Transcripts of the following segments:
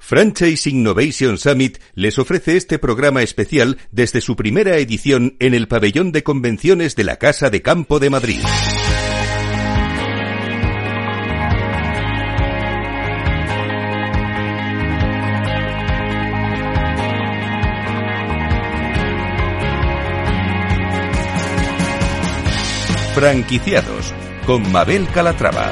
Franchise Innovation Summit les ofrece este programa especial desde su primera edición en el pabellón de convenciones de la Casa de Campo de Madrid. Franquiciados, con Mabel Calatrava.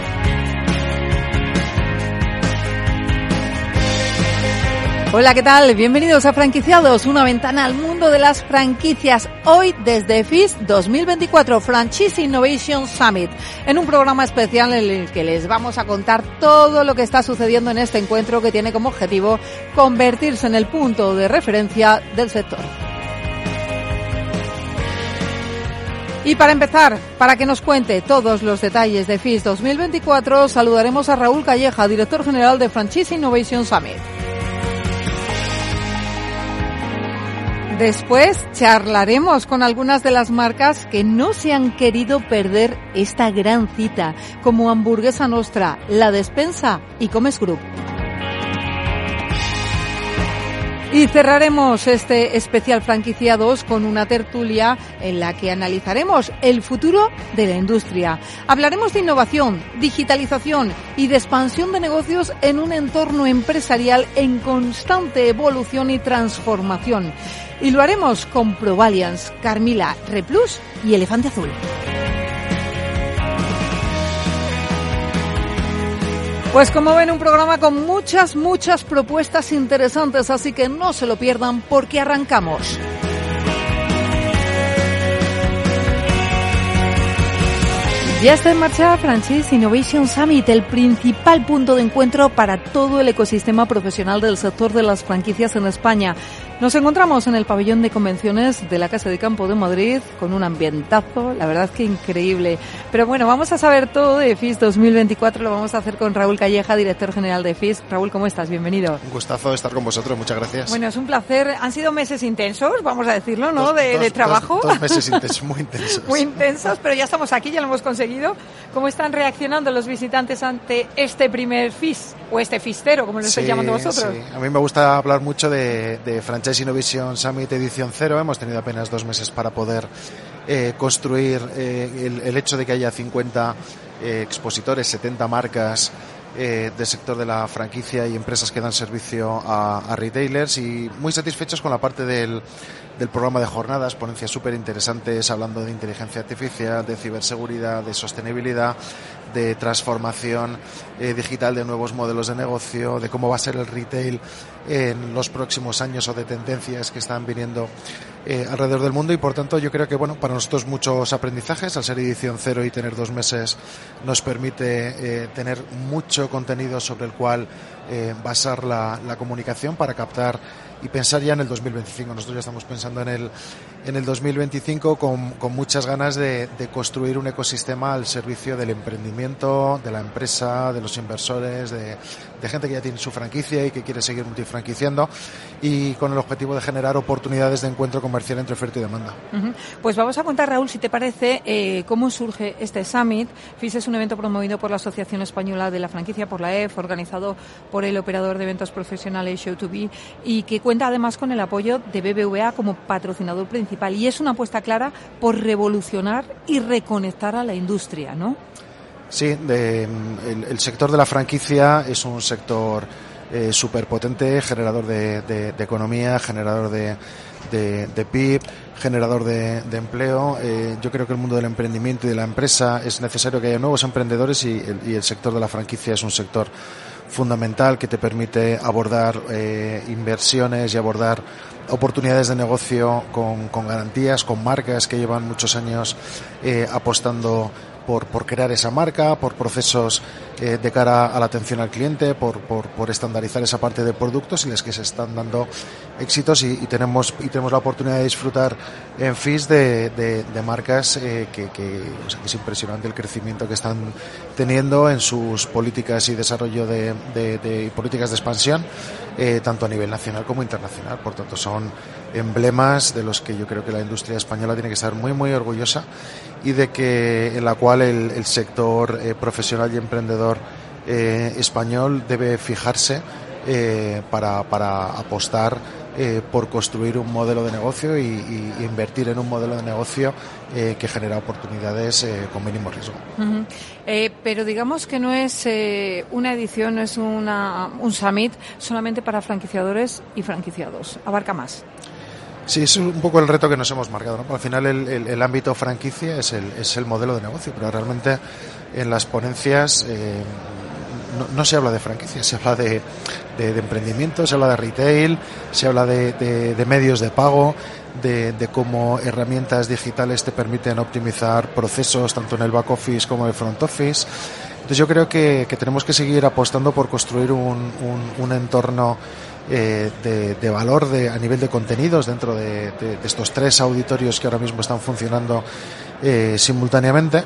Hola, ¿qué tal? Bienvenidos a Franquiciados, una ventana al mundo de las franquicias. Hoy desde FIS 2024, Franchise Innovation Summit, en un programa especial en el que les vamos a contar todo lo que está sucediendo en este encuentro que tiene como objetivo convertirse en el punto de referencia del sector. Y para empezar, para que nos cuente todos los detalles de FIS 2024, saludaremos a Raúl Calleja, director general de Franchise Innovation Summit. Después charlaremos con algunas de las marcas que no se han querido perder esta gran cita, como Hamburguesa Nostra, La Despensa y Comes Group. Y cerraremos este especial Franquiciados con una tertulia en la que analizaremos el futuro de la industria. Hablaremos de innovación, digitalización y de expansión de negocios en un entorno empresarial en constante evolución y transformación. Y lo haremos con Provaliance, Carmila, Replus y Elefante Azul. Pues como ven, un programa con muchas propuestas interesantes, así que no se lo pierdan porque arrancamos. Ya está en marcha Franchise Innovation Summit, el principal punto de encuentro para todo el ecosistema profesional del sector de las franquicias en España. Nos encontramos en el pabellón de convenciones de la Casa de Campo de Madrid con un ambientazo, la verdad que increíble. Pero bueno, vamos a saber todo de FIS 2024, lo vamos a hacer con Raúl Calleja, director general de FIS. Raúl, ¿cómo estás? Bienvenido. Un gustazo estar con vosotros, muchas gracias. Bueno, es un placer. Han sido meses intensos, vamos a decirlo, ¿no? De trabajo. Dos meses intensos, muy intensos. Muy intensos, pero ya estamos aquí, ya lo hemos conseguido. ¿Cómo están reaccionando los visitantes ante este primer FIS, o este FIStero, como lo estáis llamando vosotros? Sí. A mí me gusta hablar mucho de Franchise Innovation Summit edición 0. Hemos tenido apenas 2 meses para poder construir el hecho de que haya 50 expositores, 70 marcas del sector de la franquicia y empresas que dan servicio a retailers, y muy satisfechos con la parte del programa de jornadas, ponencias súper interesantes hablando de inteligencia artificial, de ciberseguridad, de sostenibilidad, de transformación digital, de nuevos modelos de negocio, de cómo va a ser el retail en los próximos años o de tendencias que están viniendo alrededor del mundo. Y por tanto yo creo que para nosotros muchos aprendizajes. Al ser edición 0 y tener 2 meses nos permite tener mucho contenido sobre el cual basar la comunicación para captar y pensar ya en el 2025. Nosotros ya estamos pensando en el 2025 con muchas ganas de construir un ecosistema al servicio del emprendimiento, de la empresa, de los inversores, de gente que ya tiene su franquicia y que quiere seguir multifranquiciando, y con el objetivo de generar oportunidades de encuentro comercial entre oferta y demanda. Uh-huh. Pues vamos a contar, Raúl, si te parece, cómo surge este Summit. FIS es un evento promovido por la Asociación Española de la Franquicia, por la EF, organizado por el operador de eventos profesionales Show2B, y que cuenta además con el apoyo de BBVA como patrocinador principal, y es una apuesta clara por revolucionar y reconectar a la industria, ¿no? Sí, el sector de la franquicia es un sector súper potente, generador de economía, generador de PIB, generador de empleo. Yo creo que el mundo del emprendimiento y de la empresa es necesario que haya nuevos emprendedores, y el sector de la franquicia es un sector fundamental que te permite abordar inversiones y abordar oportunidades de negocio con garantías, con marcas que llevan muchos años apostando por crear esa marca, por procesos de cara a la atención al cliente, por estandarizar esa parte de productos, y les que se están dando éxitos, y tenemos la oportunidad de disfrutar en FIS de marcas que es impresionante el crecimiento que están teniendo en sus políticas y desarrollo de políticas de expansión, tanto a nivel nacional como internacional. Por tanto, son emblemas de los que yo creo que la industria española tiene que estar muy orgullosa, y de que en la cual el sector profesional y emprendedor español debe fijarse para apostar por construir un modelo de negocio y invertir en un modelo de negocio que genera oportunidades con mínimo riesgo. Uh-huh. Pero digamos que no es una edición, no es un summit solamente para franquiciadores y franquiciados, abarca más. Sí, es un poco el reto que nos hemos marcado, ¿no? Al final el ámbito franquicia es el modelo de negocio, pero realmente en las ponencias no se habla de franquicia, se habla de emprendimiento, se habla de retail, se habla de medios de pago, de cómo herramientas digitales te permiten optimizar procesos tanto en el back office como en el front office. Entonces yo creo que tenemos que seguir apostando por construir un entorno de valor a nivel de contenidos dentro de estos 3 auditorios que ahora mismo están funcionando simultáneamente.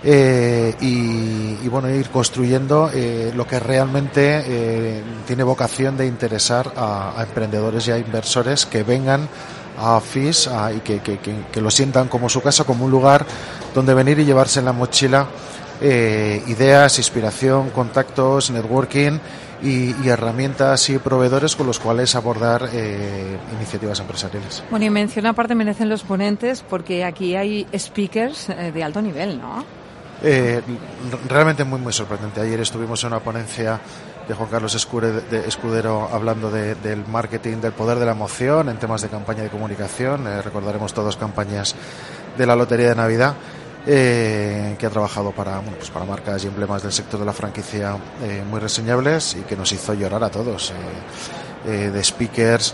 Y bueno, ir construyendo lo que realmente tiene vocación de interesar a emprendedores y a inversores que vengan a FIS y que lo sientan como su casa, como un lugar donde venir y llevarse en la mochila ideas, inspiración, contactos, networking y herramientas y proveedores con los cuales abordar iniciativas empresariales. Bueno, y mención aparte merecen los ponentes porque aquí hay speakers de alto nivel, ¿no? Realmente muy muy sorprendente. Ayer estuvimos en una ponencia de Juan Carlos Escudero hablando del marketing, del poder de la emoción en temas de campaña de comunicación. Recordaremos todos campañas de la Lotería de Navidad, que ha trabajado para marcas y emblemas del sector de la franquicia muy reseñables y que nos hizo llorar a todos, de speakers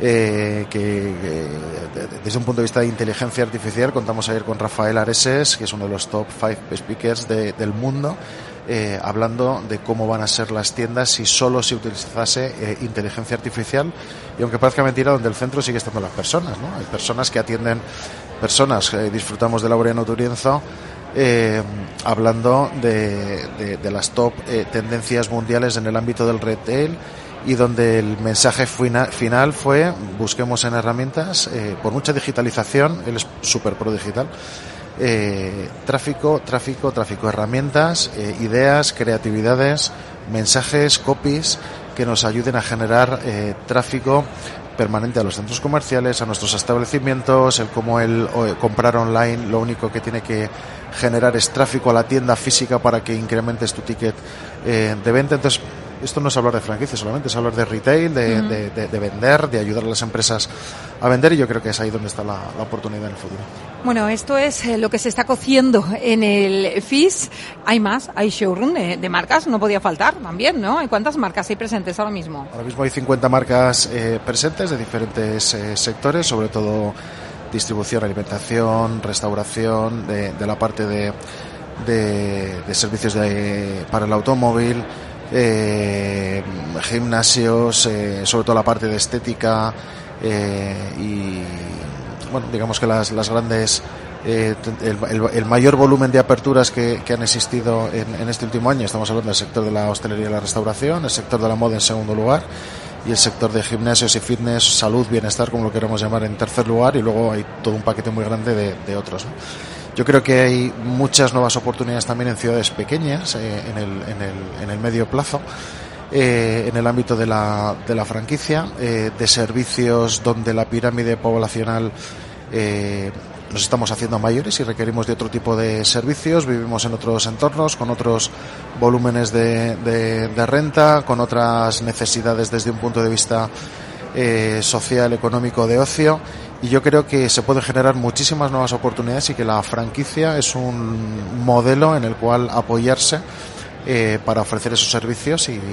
que desde un punto de vista de inteligencia artificial contamos ayer con Rafael Areses, que es uno de los top 5 speakers del mundo, hablando de cómo van a ser las tiendas si solo se utilizase inteligencia artificial, y aunque parezca mentira, donde el centro sigue estando las personas, ¿no? Hay personas que atienden personas. Disfrutamos de Laureano Turienzo hablando de las top tendencias mundiales en el ámbito del retail, y donde el mensaje final fue: busquemos en herramientas, por mucha digitalización, él es súper pro digital, tráfico, herramientas, ideas, creatividades, mensajes, copies que nos ayuden a generar tráfico permanente a los centros comerciales, a nuestros establecimientos. El cómo comprar online lo único que tiene que generar es tráfico a la tienda física para que incrementes tu ticket de venta. Entonces, esto no es hablar de franquicia solamente, es hablar de retail, de vender, de ayudar a las empresas a vender, y yo creo que es ahí donde está la oportunidad en el futuro. Bueno, esto es lo que se está cociendo en el FIS. Hay más, hay showroom de marcas, no podía faltar también, ¿no? ¿Y cuántas marcas hay presentes ahora mismo? Ahora mismo hay 50 marcas presentes de diferentes sectores, sobre todo distribución, alimentación, restauración, de la parte de servicios para el automóvil, gimnasios, sobre todo la parte de estética, y bueno, digamos que las grandes, el mayor volumen de aperturas que han existido en este último año. Estamos hablando del sector de la hostelería y la restauración, el sector de la moda en segundo lugar, y el sector de gimnasios y fitness, salud, bienestar, como lo queremos llamar, en tercer lugar, y luego hay todo un paquete muy grande de otros, ¿no? Yo creo que hay muchas nuevas oportunidades también en ciudades pequeñas, en el medio plazo, en el ámbito de la franquicia, de servicios donde la pirámide poblacional nos estamos haciendo mayores y requerimos de otro tipo de servicios. Vivimos en otros entornos, con otros volúmenes de renta, con otras necesidades desde un punto de vista social, económico, de ocio. Y yo creo que se pueden generar muchísimas nuevas oportunidades, y que la franquicia es un modelo en el cual apoyarse para ofrecer esos servicios y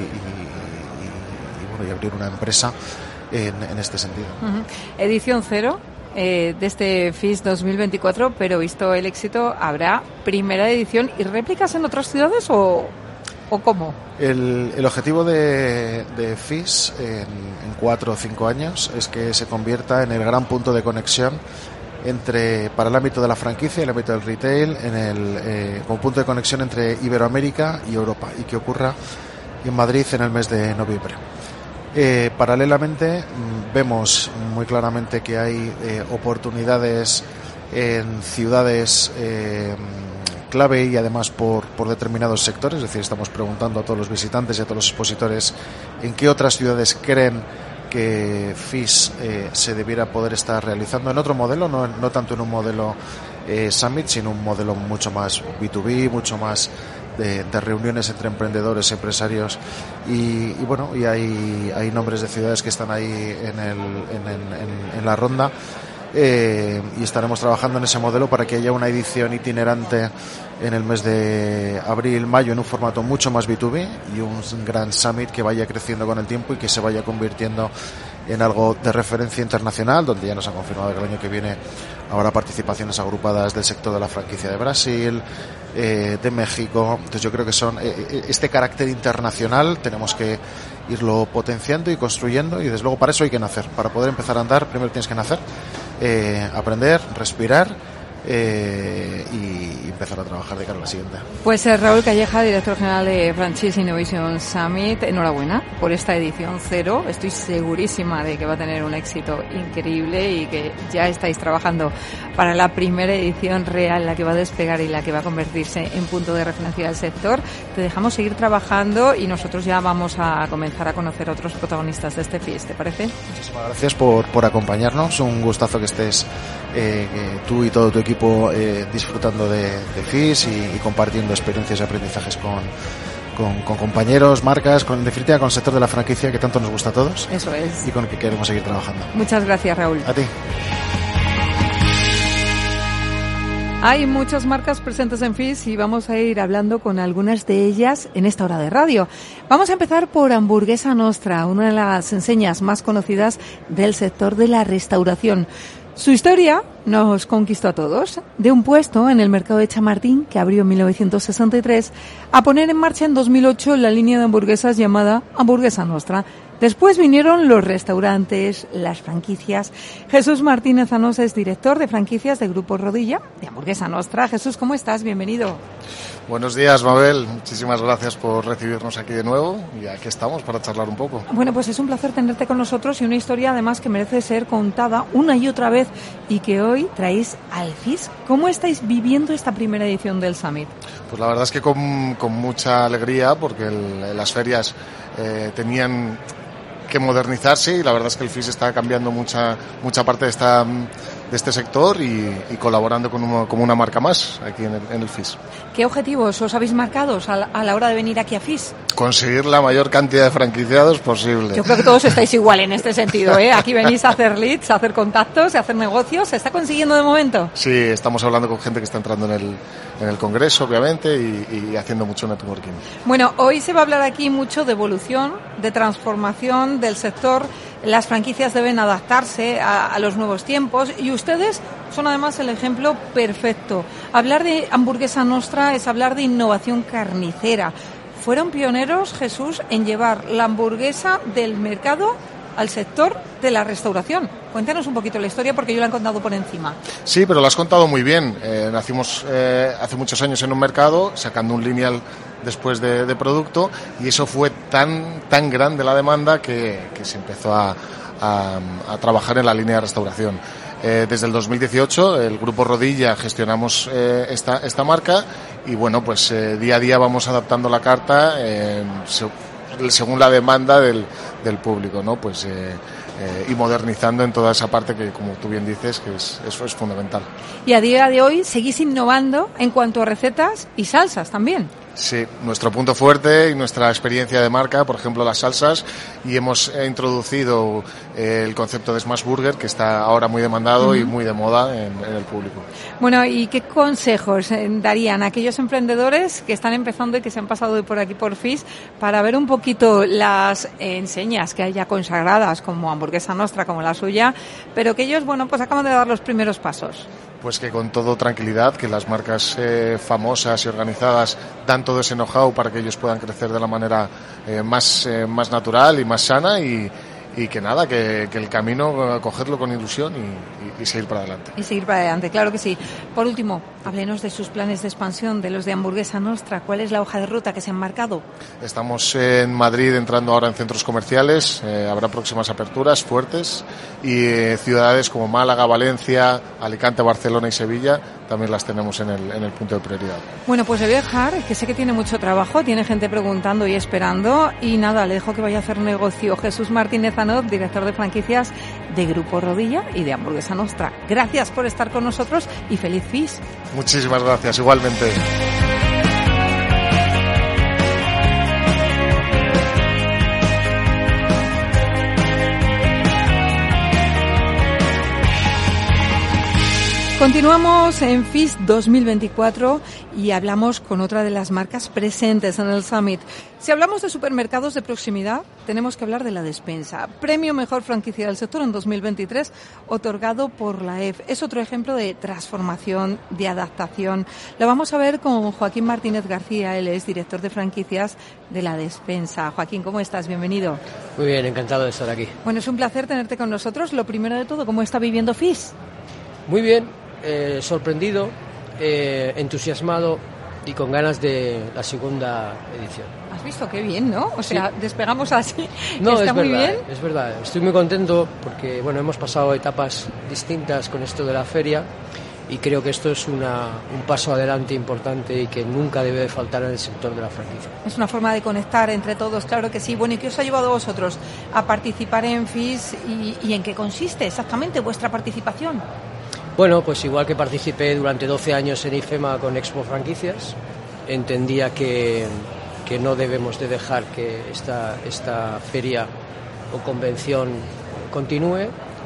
abrir una empresa en este sentido. Uh-huh. Edición 0 de este FIS 2024, pero visto el éxito, ¿habrá primera edición y réplicas en otras ciudades o cómo? El objetivo de FIS en 4 o 5 años es que se convierta en el gran punto de conexión para el ámbito de la franquicia y el ámbito del retail, como punto de conexión entre Iberoamérica y Europa, y que ocurra en Madrid en el mes de noviembre. Paralelamente vemos muy claramente que hay oportunidades en ciudades clave y además por determinados sectores. Es decir, estamos preguntando a todos los visitantes y a todos los expositores en qué otras ciudades creen que FIS se debiera poder estar realizando en otro modelo, no tanto en un modelo Summit, sino un modelo mucho más B2B, mucho más de reuniones entre emprendedores, empresarios y hay nombres de ciudades que están ahí en la ronda. Y estaremos trabajando en ese modelo para que haya una edición itinerante en el mes de abril-mayo en un formato mucho más B2B y un gran summit que vaya creciendo con el tiempo y que se vaya convirtiendo en algo de referencia internacional, donde ya nos han confirmado que el año que viene habrá participaciones agrupadas del sector de la franquicia de Brasil, de México. Entonces yo creo que son este carácter internacional tenemos que irlo potenciando y construyendo, y desde luego para eso hay que nacer. Para poder empezar a andar primero tienes que nacer, aprender, respirar y empezar a trabajar de cara a la siguiente. Pues Raúl Calleja, director general de Franchise Innovation Summit, enhorabuena por esta edición 0. Estoy segurísima de que va a tener un éxito increíble y que ya estáis trabajando para la primera edición real, la que va a despegar y la que va a convertirse en punto de referencia del sector. Te dejamos seguir trabajando y nosotros ya vamos a comenzar a conocer a otros protagonistas de este FIS, ¿te parece? Muchísimas gracias por acompañarnos. Un gustazo que estés tú y todo tu equipo disfrutando de FIS y compartiendo experiencias y aprendizajes con compañeros, marcas, en definitiva con el sector de la franquicia que tanto nos gusta a todos. Eso es. Y con el que queremos seguir trabajando. Muchas gracias, Raúl. A ti. Hay muchas marcas presentes en FIS y vamos a ir hablando con algunas de ellas en esta hora de radio. Vamos a empezar por Hamburguesa Nostra, una de las enseñas más conocidas del sector de la restauración. Su historia nos conquistó a todos, de un puesto en el mercado de Chamartín, que abrió en 1963, a poner en marcha en 2008 la línea de hamburguesas llamada Hamburguesa Nostra. Después vinieron los restaurantes, las franquicias. Jesús Martínez Anosa es director de franquicias de Grupo Rodilla, de Hamburguesa Nostra. Jesús, ¿cómo estás? Bienvenido. Buenos días, Mabel. Muchísimas gracias por recibirnos aquí de nuevo y aquí estamos para charlar un poco. Bueno, pues es un placer tenerte con nosotros y una historia además que merece ser contada una y otra vez y que hoy traéis al FIS. ¿Cómo estáis viviendo esta primera edición del Summit? Pues la verdad es que con mucha alegría, porque las ferias tenían que modernizarse y la verdad es que el FIS está cambiando mucha parte de este sector y colaborando como una marca más aquí en el FIS. ¿Qué objetivos os habéis marcado a la hora de venir aquí a FIS? Conseguir la mayor cantidad de franquiciados posible. Yo creo que todos estáis igual en este sentido, ¿eh? Aquí venís a hacer leads, a hacer contactos, a hacer negocios. ¿Se está consiguiendo de momento? Sí, estamos hablando con gente que está entrando en el congreso, obviamente, y haciendo mucho networking. Bueno, hoy se va a hablar aquí mucho de evolución, de transformación del sector. Las franquicias deben adaptarse a los nuevos tiempos y ustedes son además el ejemplo perfecto. Hablar de Hamburguesa Nostra es hablar de innovación carnicera. Fueron pioneros, Jesús, en llevar la hamburguesa del mercado al sector de la restauración. Cuéntanos un poquito la historia porque yo la he contado por encima. Sí, pero la has contado muy bien. Nacimos hace muchos años en un mercado sacando un lineal después de producto y eso fue tan grande la demanda que se empezó a trabajar en la línea de restauración. Desde el 2018 el Grupo Rodilla gestionamos esta marca y bueno, pues día a día vamos adaptando la carta según la demanda del público, ¿no? Pues y modernizando en toda esa parte que, como tú bien dices, que eso es fundamental. Y a día de hoy seguís innovando en cuanto a recetas y salsas también. Sí, nuestro punto fuerte y nuestra experiencia de marca, por ejemplo, las salsas, y hemos introducido el concepto de Smash Burger, que está ahora muy demandado y muy de moda en el público. Bueno, ¿y qué consejos darían a aquellos emprendedores que están empezando y que se han pasado por aquí por FIS para ver un poquito las enseñas que hay ya consagradas, como Hamburguesa Nostra, como la suya, pero que ellos, bueno, pues acaban de dar los primeros pasos? Pues que con todo tranquilidad, que las marcas famosas y organizadas dan todo ese know-how para que ellos puedan crecer de la manera más natural y más sana y que nada, que el camino cogerlo con ilusión y seguir para adelante. Y seguir para adelante, claro que sí. Por último, háblenos de sus planes de expansión, de los de Hamburguesa Nostra. ¿Cuál es la hoja de ruta que se han marcado? Estamos en Madrid entrando ahora en centros comerciales, habrá próximas aperturas fuertes y ciudades como Málaga, Valencia, Alicante, Barcelona y Sevilla también las tenemos en el punto de prioridad. Bueno, pues le voy a dejar, que sé que tiene mucho trabajo, tiene gente preguntando y esperando, y nada, le dejo que vaya a hacer negocio. Jesús Martínez Anoz, director de franquicias de Grupo Rodilla y de Hamburguesa Nostra. Gracias por estar con nosotros y feliz FIS. Muchísimas gracias, igualmente. Continuamos en FIS 2024 y hablamos con otra de las marcas presentes en el Summit. Si hablamos de supermercados de proximidad, tenemos que hablar de La Despensa. Premio Mejor Franquicia del Sector en 2023, otorgado por la EF. Es otro ejemplo de transformación, de adaptación. Lo vamos a ver con Joaquín Martínez García. Él es director de franquicias de La Despensa. Joaquín, ¿cómo estás? Bienvenido. Muy bien, encantado de estar aquí. Bueno, es un placer tenerte con nosotros. Lo primero de todo, ¿cómo está viviendo FIS? Muy bien. Sorprendido, entusiasmado y con ganas de la segunda edición. ¿Has visto qué bien, no? O sea, sí. Despegamos así. No, está es muy verdad, bien. Es verdad. Estoy muy contento porque, bueno, hemos pasado etapas distintas con esto de la feria y creo que esto es un paso adelante importante y que nunca debe de faltar en el sector de la franquicia. Es una forma de conectar entre todos, claro que sí. Bueno, ¿y qué os ha llevado a vosotros a participar en FIS y en qué consiste exactamente vuestra participación? Bueno, pues igual que participé durante 12 años en IFEMA con Expo Franquicias, entendía que no debemos de dejar que esta feria o convención continúe.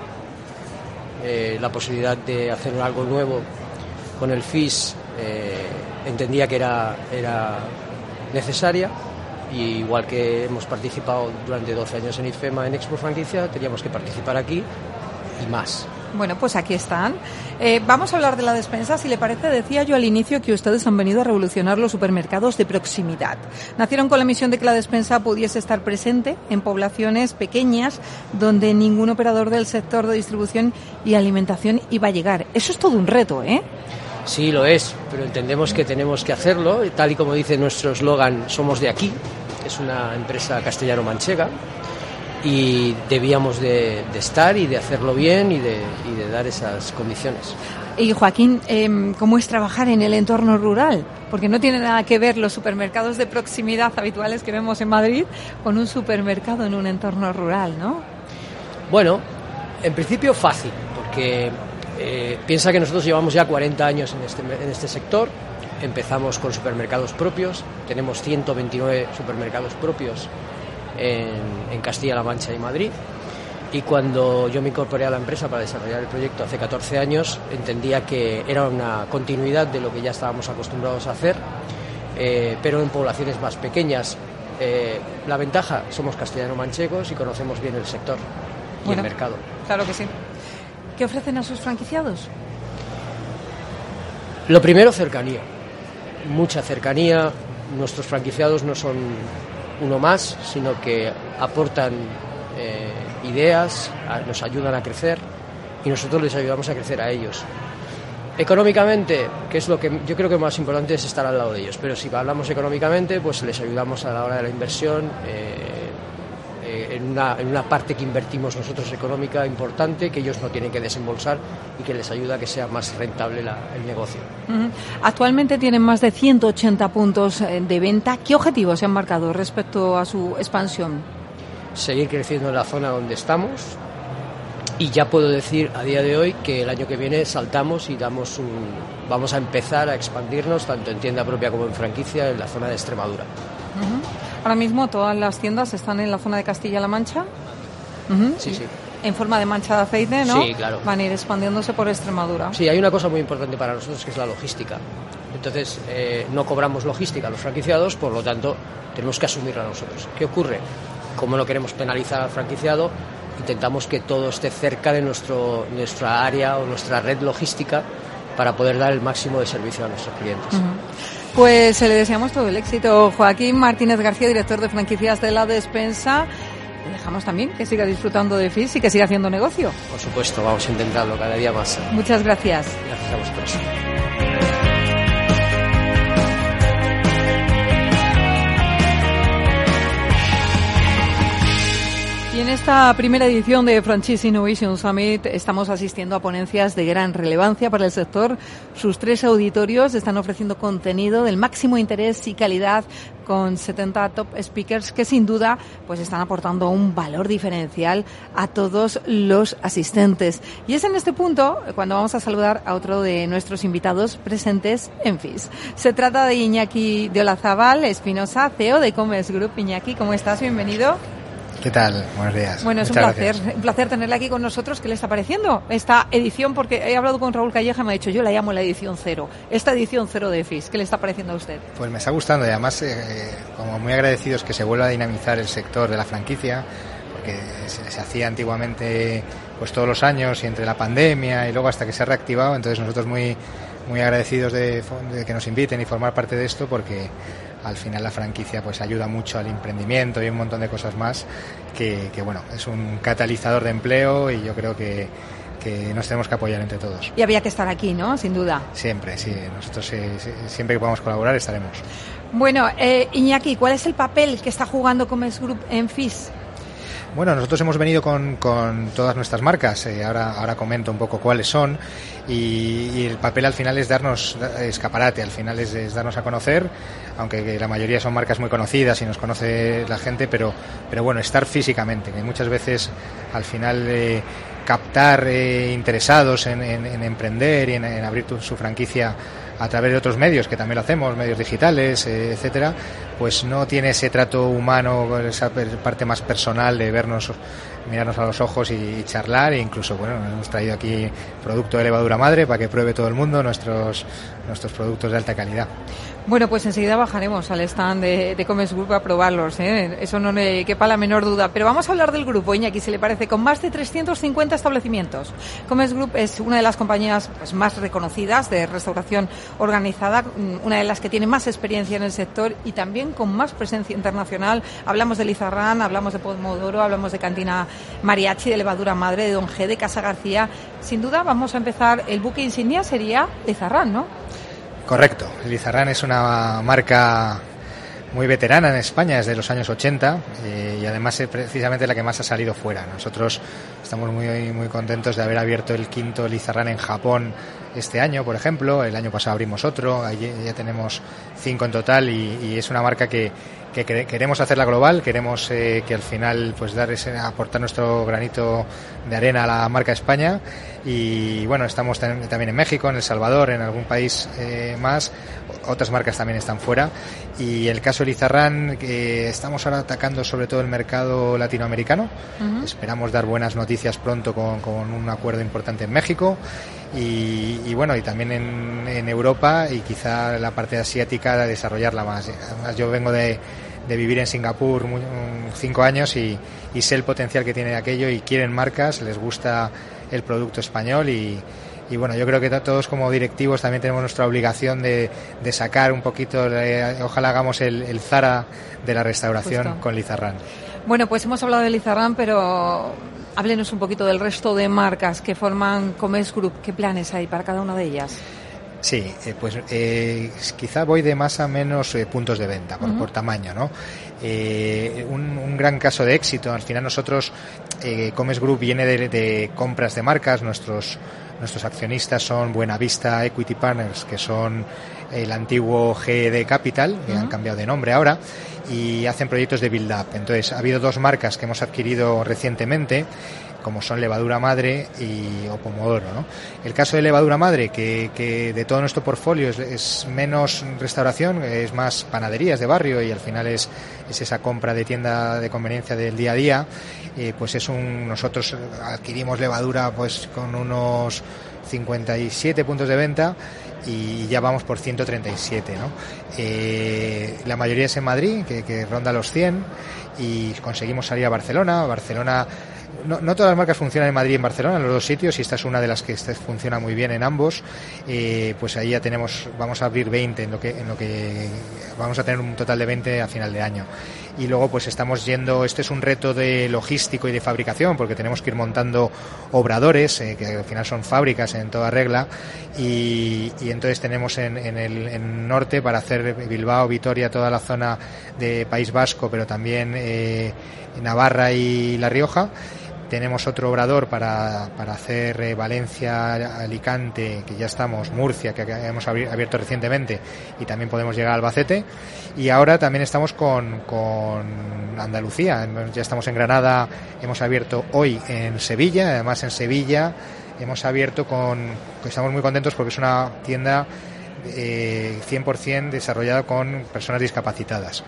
La posibilidad de hacer algo nuevo con el FIS entendía que era necesaria, y igual que hemos participado durante 12 años en IFEMA en Expo Franquicia, teníamos que participar aquí y más. Bueno, pues aquí están. Vamos a hablar de La Despensa. Si le parece, decía yo al inicio que ustedes han venido a revolucionar los supermercados de proximidad. Nacieron con la misión de que La Despensa pudiese estar presente en poblaciones pequeñas donde ningún operador del sector de distribución y alimentación iba a llegar. Eso es todo un reto, ¿eh? Sí, lo es, pero entendemos que tenemos que hacerlo. Tal y como dice nuestro eslogan, somos de aquí. Es una empresa castellano-manchega. Y debíamos de estar y de hacerlo bien y de dar esas condiciones. Y Joaquín, ¿cómo es trabajar en el entorno rural? Porque no tiene nada que ver los supermercados de proximidad habituales que vemos en Madrid con un supermercado en un entorno rural, ¿no? Bueno, en principio fácil, porque piensa que nosotros llevamos ya 40 años en este sector. Empezamos con supermercados propios, tenemos 129 supermercados propios en Castilla-La Mancha y Madrid, y cuando yo me incorporé a la empresa para desarrollar el proyecto hace 14 años, entendía que era una continuidad de lo que ya estábamos acostumbrados a hacer, pero en poblaciones más pequeñas. La ventaja, somos castellano-manchegos y conocemos bien el sector y el mercado. Claro que sí. ¿Qué ofrecen a sus franquiciados? Lo primero, cercanía, mucha cercanía. Nuestros franquiciados no son uno más, sino que aportan ideas, nos ayudan a crecer y nosotros les ayudamos a crecer a ellos. Económicamente, que es lo que yo creo que más importante es estar al lado de ellos, pero si hablamos económicamente, pues les ayudamos a la hora de la inversión, en una parte que invertimos nosotros económica importante, que ellos no tienen que desembolsar y que les ayuda a que sea más rentable el negocio. Uh-huh. Actualmente tienen más de 180 puntos de venta. ¿Qué objetivos se han marcado respecto a su expansión? Seguir creciendo en la zona donde estamos, y ya puedo decir a día de hoy que el año que viene saltamos y vamos a empezar a expandirnos tanto en tienda propia como en franquicia en la zona de Extremadura. Uh-huh. Ahora mismo todas las tiendas están en la zona de Castilla-La Mancha. Uh-huh. Sí, sí. En forma de mancha de aceite, ¿no? Sí, claro. Van a ir expandiéndose por Extremadura. Sí, hay una cosa muy importante para nosotros que es la logística. Entonces, no cobramos logística a los franquiciados, por lo tanto, tenemos que asumirla nosotros. ¿Qué ocurre? Como no queremos penalizar al franquiciado, intentamos que todo esté cerca de nuestra área o nuestra red logística para poder dar el máximo de servicio a nuestros clientes. Uh-huh. Pues le deseamos todo el éxito. Joaquín Martínez García, director de franquicias de La Despensa. Le dejamos también que siga disfrutando de FIS y que siga haciendo negocio. Por supuesto, vamos a intentarlo cada día más. Muchas gracias. Gracias a vosotros. Y en esta primera edición de Franchise Innovation Summit estamos asistiendo a ponencias de gran relevancia para el sector. Sus 3 auditorios están ofreciendo contenido del máximo interés y calidad con 70 top speakers que sin duda pues están aportando un valor diferencial a todos los asistentes. Y es en este punto cuando vamos a saludar a otro de nuestros invitados presentes en FIS. Se trata de Iñaki de Olazábal Espinosa, CEO de Comes Group. Iñaki, ¿cómo estás? Bienvenido. ¿Qué tal? Buenos días. Bueno, es un placer tenerle aquí con nosotros. ¿Qué le está pareciendo esta edición? Porque he hablado con Raúl Calleja y me ha dicho, yo la llamo la edición 0. Esta edición 0 de FIS, ¿qué le está pareciendo a usted? Pues me está gustando y además como muy agradecidos que se vuelva a dinamizar el sector de la franquicia, porque se hacía antiguamente pues todos los años y entre la pandemia y luego hasta que se ha reactivado. Entonces nosotros muy agradecidos de que nos inviten y formar parte de esto, porque al final la franquicia pues ayuda mucho al emprendimiento y un montón de cosas más que bueno, es un catalizador de empleo y yo creo que nos tenemos que apoyar entre todos. Y había que estar aquí, ¿no? Sin duda. Siempre, sí. Nosotros siempre que podamos colaborar estaremos. Bueno, Iñaki, ¿cuál es el papel que está jugando Comes Group en FIS? Bueno, nosotros hemos venido con todas nuestras marcas, ahora comento un poco cuáles son, y el papel al final es darnos escaparate, al final es darnos a conocer, aunque la mayoría son marcas muy conocidas y nos conoce la gente, pero bueno, estar físicamente, que muchas veces al final captar interesados en emprender y en abrir su franquicia a través de otros medios, que también lo hacemos, medios digitales, etcétera, pues no tiene ese trato humano, esa parte más personal de vernos, mirarnos a los ojos y charlar, e incluso, bueno, hemos traído aquí producto de levadura madre para que pruebe todo el mundo nuestros productos de alta calidad. Bueno, pues enseguida bajaremos al stand de Comes Group a probarlos, ¿eh? Eso no le quepa la menor duda. Pero vamos a hablar del grupo, Iñaki, si le parece, con más de 350 establecimientos. Comes Group es una de las compañías pues, más reconocidas de restauración organizada, una de las que tiene más experiencia en el sector y también con más presencia internacional. Hablamos de Lizarrán, hablamos de Pomodoro, hablamos de Cantina Mariachi, de Levadura Madre, de Don G, de Casa García. Sin duda vamos a empezar, el buque insignia sería Lizarrán, ¿no? Correcto. Lizarrán es una marca muy veterana en España, desde los años 80, y además es precisamente la que más ha salido fuera. Nosotros estamos muy contentos de haber abierto el 5º Lizarrán en Japón este año, por ejemplo. El año pasado abrimos otro, ya tenemos 5 en total, y es una marca que queremos hacerla global, queremos que al final pues aportar nuestro granito de arena a la marca España. Y bueno, estamos también en México, en El Salvador, en algún país más. Otras marcas también están fuera. Y el caso de Lizarrán, que estamos ahora atacando sobre todo el mercado latinoamericano. Uh-huh. Esperamos dar buenas noticias pronto con un acuerdo importante en México. Y bueno, y también en Europa, y quizá la parte asiática de desarrollarla más. Además, yo vengo de vivir en Singapur 5 años y sé el potencial que tiene aquello, y quieren marcas, les gusta el producto español, y bueno, yo creo que todos como directivos también tenemos nuestra obligación de sacar un poquito, ojalá hagamos el Zara de la restauración. Justo. Con Lizarrán. Bueno, pues hemos hablado de Lizarrán, pero háblenos un poquito del resto de marcas que forman Comes Group. ¿Qué planes hay para cada una de ellas? Sí, pues quizá voy de más a menos puntos de venta por tamaño, ¿no? Un gran caso de éxito. Al final nosotros, Comes Group viene de compras de marcas. Nuestros accionistas son Buenavista Equity Partners, que son el antiguo GED Capital, que han cambiado de nombre ahora, y hacen proyectos de build up. Entonces ha habido 2 marcas que hemos adquirido recientemente, como son Levadura Madre o Pomodoro, ¿no? El caso de Levadura Madre, que de todo nuestro portfolio es menos restauración, es más panaderías de barrio, y al final es esa compra de tienda de conveniencia del día a día, pues nosotros adquirimos levadura pues con unos 57 puntos de venta y ya vamos por 137, ¿no? La mayoría es en Madrid, que ronda los 100, y conseguimos salir a Barcelona. No todas las marcas funcionan en Madrid y en Barcelona, en los 2 sitios, y esta es una de las que funciona muy bien en ambos. Pues ahí ya vamos a abrir 20, en lo que vamos a tener un total de 20 a final de año. y luego pues estamos yendo, este es un reto de logístico y de fabricación, porque tenemos que ir montando obradores, que al final son fábricas en toda regla, y entonces tenemos en el norte para hacer Bilbao, Vitoria, toda la zona de País Vasco, pero también Navarra y La Rioja. Tenemos otro obrador para hacer Valencia, Alicante, que ya estamos, Murcia, que hemos abierto recientemente, y también podemos llegar a Albacete. Y ahora también estamos con Andalucía, ya estamos en Granada, hemos abierto hoy en Sevilla, además en Sevilla hemos abierto estamos muy contentos porque es una tienda 100% desarrollada con personas discapacitadas.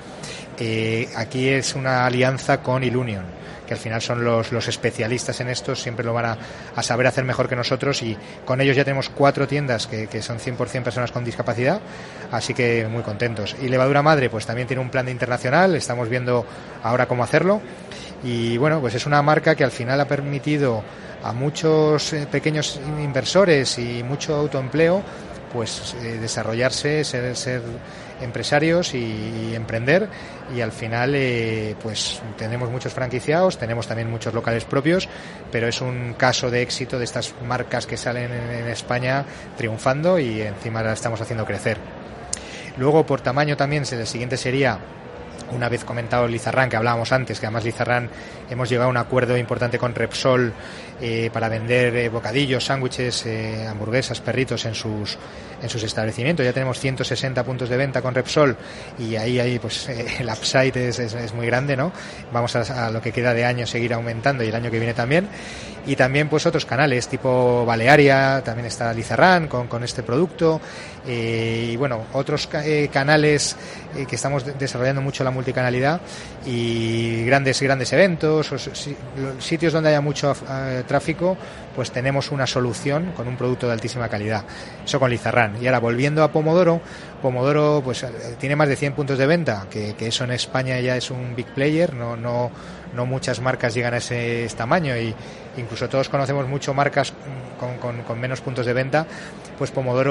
Aquí es una alianza con Ilunion, que al final son los especialistas en esto, siempre lo van a saber hacer mejor que nosotros, y con ellos ya tenemos 4 tiendas que son 100% personas con discapacidad, así que muy contentos. Y Levadura Madre pues también tiene un plan de internacional, estamos viendo ahora cómo hacerlo, y bueno, pues es una marca que al final ha permitido a muchos pequeños inversores y mucho autoempleo pues desarrollarse, ser empresarios y emprender, y al final pues tenemos muchos franquiciados, tenemos también muchos locales propios, pero es un caso de éxito de estas marcas que salen en España triunfando, y encima la estamos haciendo crecer. Luego, por tamaño también, el siguiente sería, una vez comentado Lizarrán, que hablábamos antes, que además Lizarrán hemos llegado a un acuerdo importante con Repsol para vender bocadillos, sándwiches, hamburguesas, perritos en sus establecimientos. Ya tenemos 160 puntos de venta con Repsol, y ahí pues el upside es muy grande, ¿no? Vamos a lo que queda de año seguir aumentando, y el año que viene también. Y también pues otros canales tipo Balearia, también está Lizarrán con este producto, y bueno, otros canales que estamos desarrollando mucho la multicanalidad, y grandes eventos, sitios donde haya mucho tráfico, pues tenemos una solución con un producto de altísima calidad. Eso con Lizarrán. Y ahora, volviendo a Pomodoro pues tiene más de 100 puntos de venta, que eso en España ya es un big player, no muchas marcas llegan a ese tamaño, y incluso todos conocemos mucho marcas con menos puntos de venta. Pues Pomodoro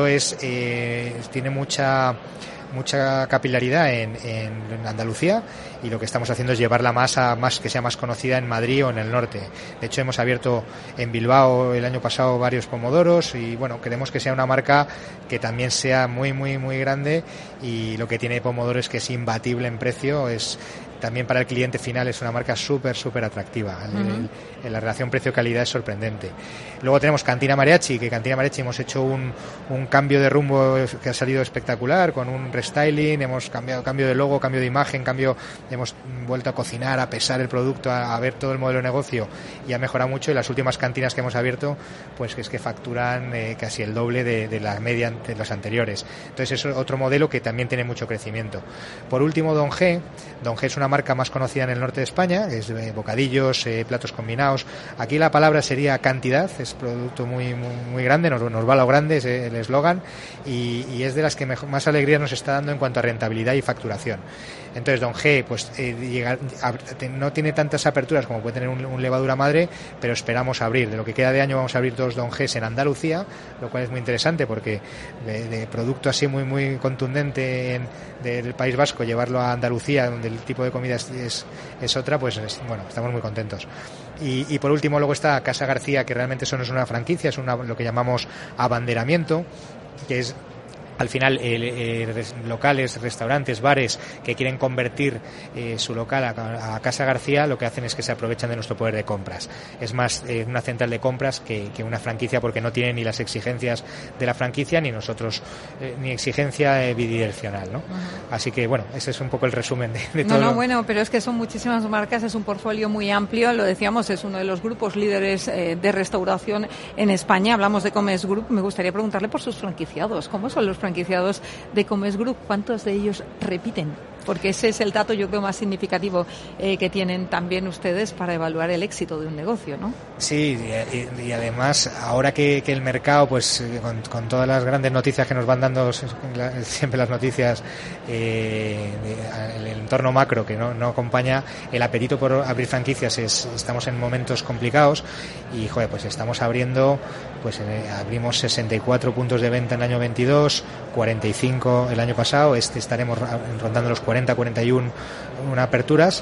tiene mucha capilaridad en Andalucía, y lo que estamos haciendo es llevarla más que sea más conocida en Madrid o en el norte. De hecho, hemos abierto en Bilbao el año pasado varios Pomodoros, y bueno, queremos que sea una marca que también sea muy muy muy grande, y lo que tiene Pomodoro es que es imbatible en precio, también para el cliente final es una marca súper atractiva. La relación precio-calidad es sorprendente. Luego tenemos Cantina Mariachi, que Cantina Mariachi hemos hecho un cambio de rumbo que ha salido espectacular, con un restyling, hemos cambio de logo, cambio de imagen, hemos vuelto a cocinar, a pesar el producto, a ver todo el modelo de negocio, y ha mejorado mucho. Y las últimas cantinas que hemos abierto, pues que es que facturan casi el doble de la media de las anteriores. Entonces es otro modelo que también tiene mucho crecimiento. Por último, Don G es una marca más conocida en el norte de España, que es de bocadillos, platos combinados. Aquí la palabra sería cantidad, es producto muy muy, muy grande, nos va a lo grande, es el eslogan, y es de las que más alegría nos está dando en cuanto a rentabilidad y facturación. Entonces Don G pues no tiene tantas aperturas como puede tener un Levadura Madre, pero esperamos abrir, de lo que queda de año vamos a abrir 2 Don Gs en Andalucía, lo cual es muy interesante, porque de producto así muy muy contundente del País Vasco, llevarlo a Andalucía, donde el tipo de comida es otra, pues bueno, estamos muy contentos. Y por último luego está Casa García, que realmente eso no es una franquicia, es lo que llamamos abanderamiento, que es al final locales, restaurantes, bares que quieren convertir su local a Casa García, lo que hacen es que se aprovechan de nuestro poder de compras. Es más una central de compras que una franquicia, porque no tiene ni las exigencias de la franquicia, ni nosotros ni exigencia bidireccional, ¿no? Uh-huh. Así que bueno, ese es un poco el resumen de todo. Bueno, pero es que son muchísimas marcas, es un portfolio muy amplio, lo decíamos, es uno de los grupos líderes de restauración en España. Hablamos de Comes Group, me gustaría preguntarle por sus franquiciados. ¿Cómo son los franquiciados de Comes Group? ¿Cuántos de ellos repiten? Porque ese es el dato, yo creo, más significativo que tienen también ustedes para evaluar el éxito de un negocio, ¿no? Sí, y además, ahora que el mercado, pues con todas las grandes noticias que nos van dando siempre las noticias, el entorno macro que no acompaña, el apetito por abrir franquicias estamos en momentos complicados, y joder, pues estamos abriendo, pues abrimos 64 puntos de venta en el año 22, 45 el año pasado, estaremos rondando los 40 40-41 aperturas.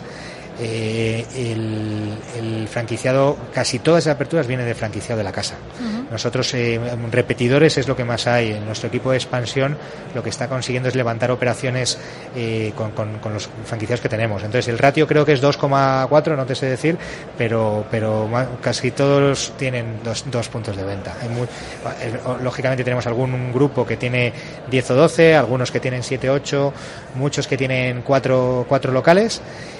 El franquiciado, casi todas esas aperturas vienen del franquiciado de la casa. Nosotros, repetidores es lo que más hay. En nuestro equipo de expansión lo que está consiguiendo es levantar operaciones con los franquiciados que tenemos. Entonces el ratio creo que es 2,4, no te sé decir, pero casi todos tienen dos puntos de venta. Lógicamente tenemos algún grupo que tiene 10 o 12, algunos que tienen 7 o 8, muchos que tienen 4 locales.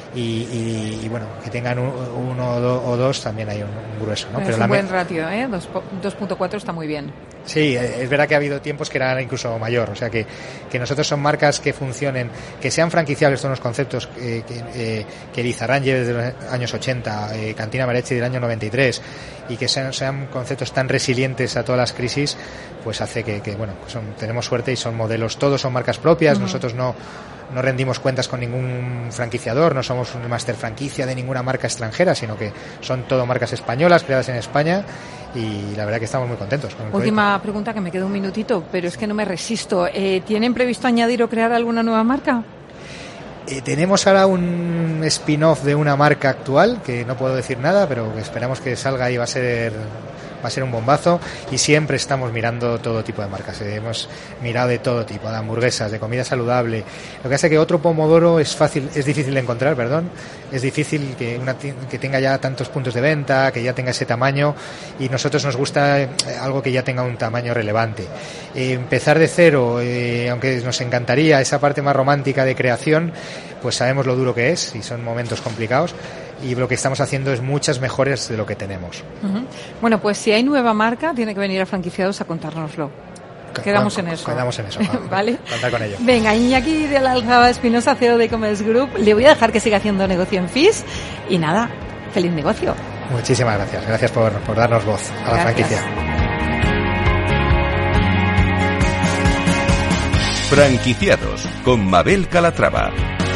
Y bueno, que tengan uno o dos también hay un grueso, ¿no? Pero es un buen ratio, 2.4 está muy bien. Sí, es verdad que ha habido tiempos que era incluso mayor, o sea que nosotros son marcas que funcionen, que sean franquiciables, son los conceptos que Lizarrán lleve desde los años 80, Cantina Marechi del año 93, y que sean conceptos tan resilientes a todas las crisis, pues hace que bueno, tenemos suerte y son modelos, todos son marcas propias. Nosotros no rendimos cuentas con ningún franquiciador, no somos un máster franquicia de ninguna marca extranjera, sino que son todo marcas españolas creadas en España, y la verdad que estamos muy contentos con el Última pregunta, que me queda un minutito, pero es que no me resisto. ¿Tienen previsto añadir o crear alguna nueva marca? Tenemos ahora un spin-off de una marca actual, que no puedo decir nada, pero que esperamos que salga y va a ser un bombazo, y siempre estamos mirando todo tipo de marcas. Hemos mirado de todo tipo, de hamburguesas, de comida saludable. Lo que hace que otro Pomodoro es difícil de encontrar, es difícil que tenga ya tantos puntos de venta, que ya tenga ese tamaño, y nosotros nos gusta algo que ya tenga un tamaño relevante. Empezar de cero, aunque nos encantaría esa parte más romántica de creación, pues sabemos lo duro que es y son momentos complicados, y lo que estamos haciendo es muchas mejores de lo que tenemos. Bueno, pues si hay nueva marca, tiene que venir a Franquiciados a contárnoslo. Quedamos en eso. ¿Vale? Contar con ello. Venga, Iñaki de la Alzada Espinosa, CEO de E-Commerce Group, le voy a dejar que siga haciendo negocio en FIS, y nada, feliz negocio. Muchísimas gracias. Gracias por darnos voz a la franquicia. Franquiciados con Mabel Calatrava.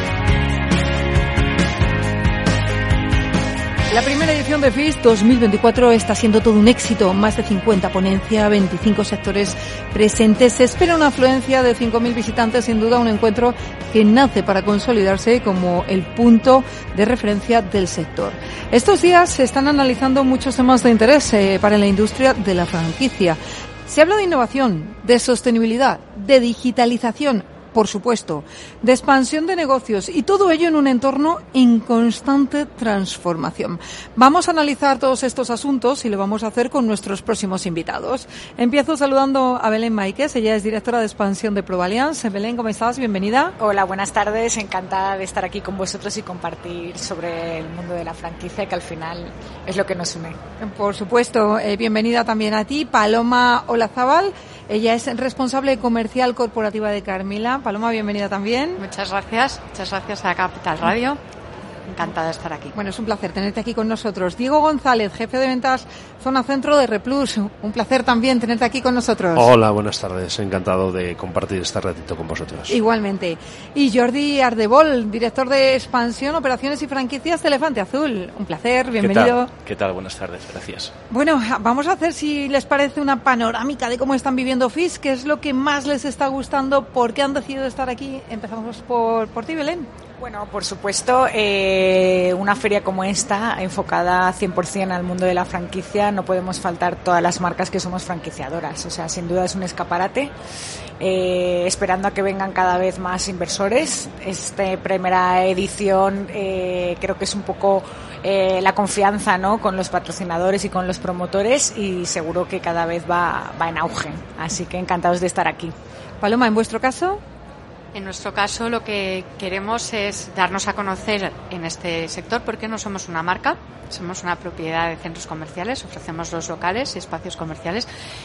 La primera edición de FIS 2024 está siendo todo un éxito. Más de 50 ponencias, 25 sectores presentes. Se espera una afluencia de 5.000 visitantes, sin duda un encuentro que nace para consolidarse como el punto de referencia del sector. Estos días se están analizando muchos temas de interés para la industria de la franquicia. Se habla de innovación, de sostenibilidad, de digitalización, por supuesto, de expansión de negocios, y todo ello en un entorno en constante transformación. Vamos a analizar todos estos asuntos y lo vamos a hacer con nuestros próximos invitados. Empiezo saludando a Belén Máiquez, ella es directora de expansión de ProValliance. Belén, ¿cómo estás? Bienvenida. Hola, buenas tardes, encantada de estar aquí con vosotros y compartir sobre el mundo de la franquicia, que al final es lo que nos une. Por supuesto, bienvenida también a ti, Paloma Olazábal. Ella es responsable comercial corporativa de Carmila. Paloma, bienvenida también. Muchas gracias a Capital Radio. Encantada de estar aquí. Bueno, es un placer tenerte aquí con nosotros. Diego González, jefe de ventas Zona Centro de Replus. Un placer también tenerte aquí con nosotros. Hola, buenas tardes. Encantado de compartir este ratito con vosotros. Igualmente. Y Jordi Ardebol, director de expansión, operaciones y franquicias de Elefante Azul. Un placer, bienvenido. ¿Qué tal? Buenas tardes, gracias. Bueno, vamos a hacer, si les parece, una panorámica de cómo están viviendo FIS, qué es lo que más les está gustando, por qué han decidido estar aquí. Empezamos por ti, Belén. Bueno, por supuesto, una feria como esta, enfocada 100% al mundo de la franquicia, no podemos faltar todas las marcas que somos franquiciadoras. O sea, sin duda es un escaparate, esperando a que vengan cada vez más inversores. Esta primera edición creo que es un poco la confianza, ¿no?, con los patrocinadores y con los promotores, y seguro que cada vez va en auge. Así que encantados de estar aquí. Paloma, ¿en vuestro caso? En nuestro caso, lo que queremos es darnos a conocer en este sector, porque no somos una marca, somos una propiedad de centros comerciales, ofrecemos los locales y espacios comerciales,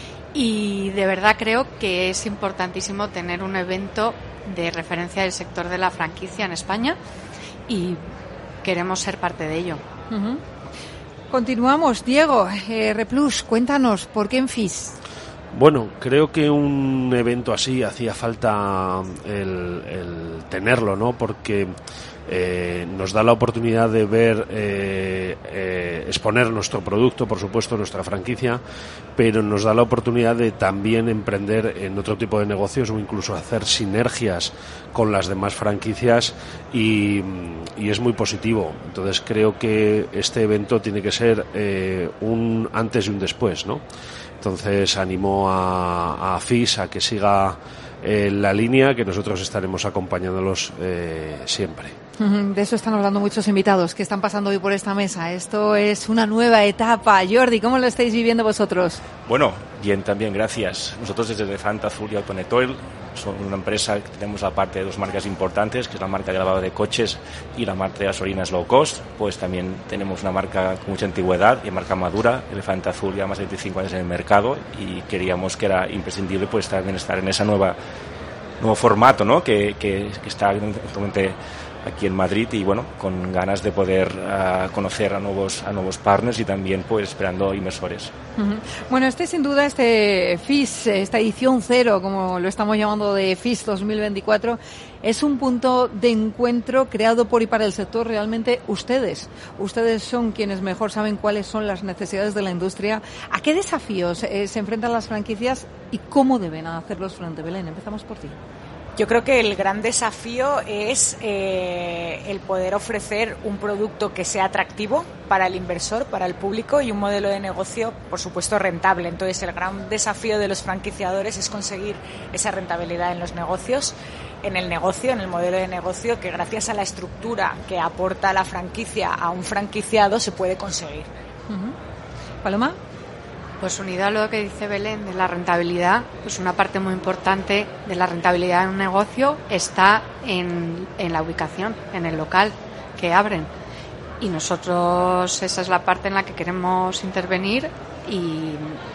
y de verdad creo que es importantísimo tener un evento de referencia del sector de la franquicia en España, y queremos ser parte de ello. Uh-huh. Continuamos. Diego, Replus, cuéntanos, ¿por qué en FIS? Bueno, creo que un evento así hacía falta el tenerlo, ¿no? Porque nos da la oportunidad de ver, exponer nuestro producto, por supuesto, nuestra franquicia, pero nos da la oportunidad de también emprender en otro tipo de negocios o incluso hacer sinergias con las demás franquicias y es muy positivo. Entonces creo que este evento tiene que ser un antes y un después, ¿no? Entonces animo a FIS a que siga la línea, que nosotros estaremos acompañándolos siempre. De eso están hablando muchos invitados que están pasando hoy por esta mesa. Esto es una nueva etapa. Jordi, ¿cómo lo estáis viviendo vosotros? Bueno, bien también, gracias. Nosotros desde Elefant Azul y Autonet Oil somos una empresa que tenemos la parte de dos marcas importantes, que es la marca de lavado de coches y la marca de gasolinas low cost. Pues también tenemos una marca con mucha antigüedad y marca madura. Elefant Azul ya más de 25 años en el mercado y queríamos que era imprescindible pues también estar en ese nuevo formato, ¿no? que está actualmente aquí en Madrid y bueno, con ganas de poder conocer a nuevos partners y también pues esperando inversores. Bueno, sin duda este FIS, esta edición 0, como lo estamos llamando, de FIS 2024, es un punto de encuentro creado por y para el sector. Realmente ustedes son quienes mejor saben cuáles son las necesidades de la industria. ¿A qué desafíos se enfrentan las franquicias y cómo deben hacerlos frente? Belén, empezamos por ti. Yo creo que el gran desafío es el poder ofrecer un producto que sea atractivo para el inversor, para el público, y un modelo de negocio, por supuesto, rentable. Entonces, el gran desafío de los franquiciadores es conseguir esa rentabilidad en los negocios, en el modelo de negocio, que gracias a la estructura que aporta la franquicia a un franquiciado se puede conseguir. Paloma. Pues unido a lo que dice Belén de la rentabilidad, pues una parte muy importante de la rentabilidad en un negocio está en la ubicación, en el local que abren. Y nosotros esa es la parte en la que queremos intervenir y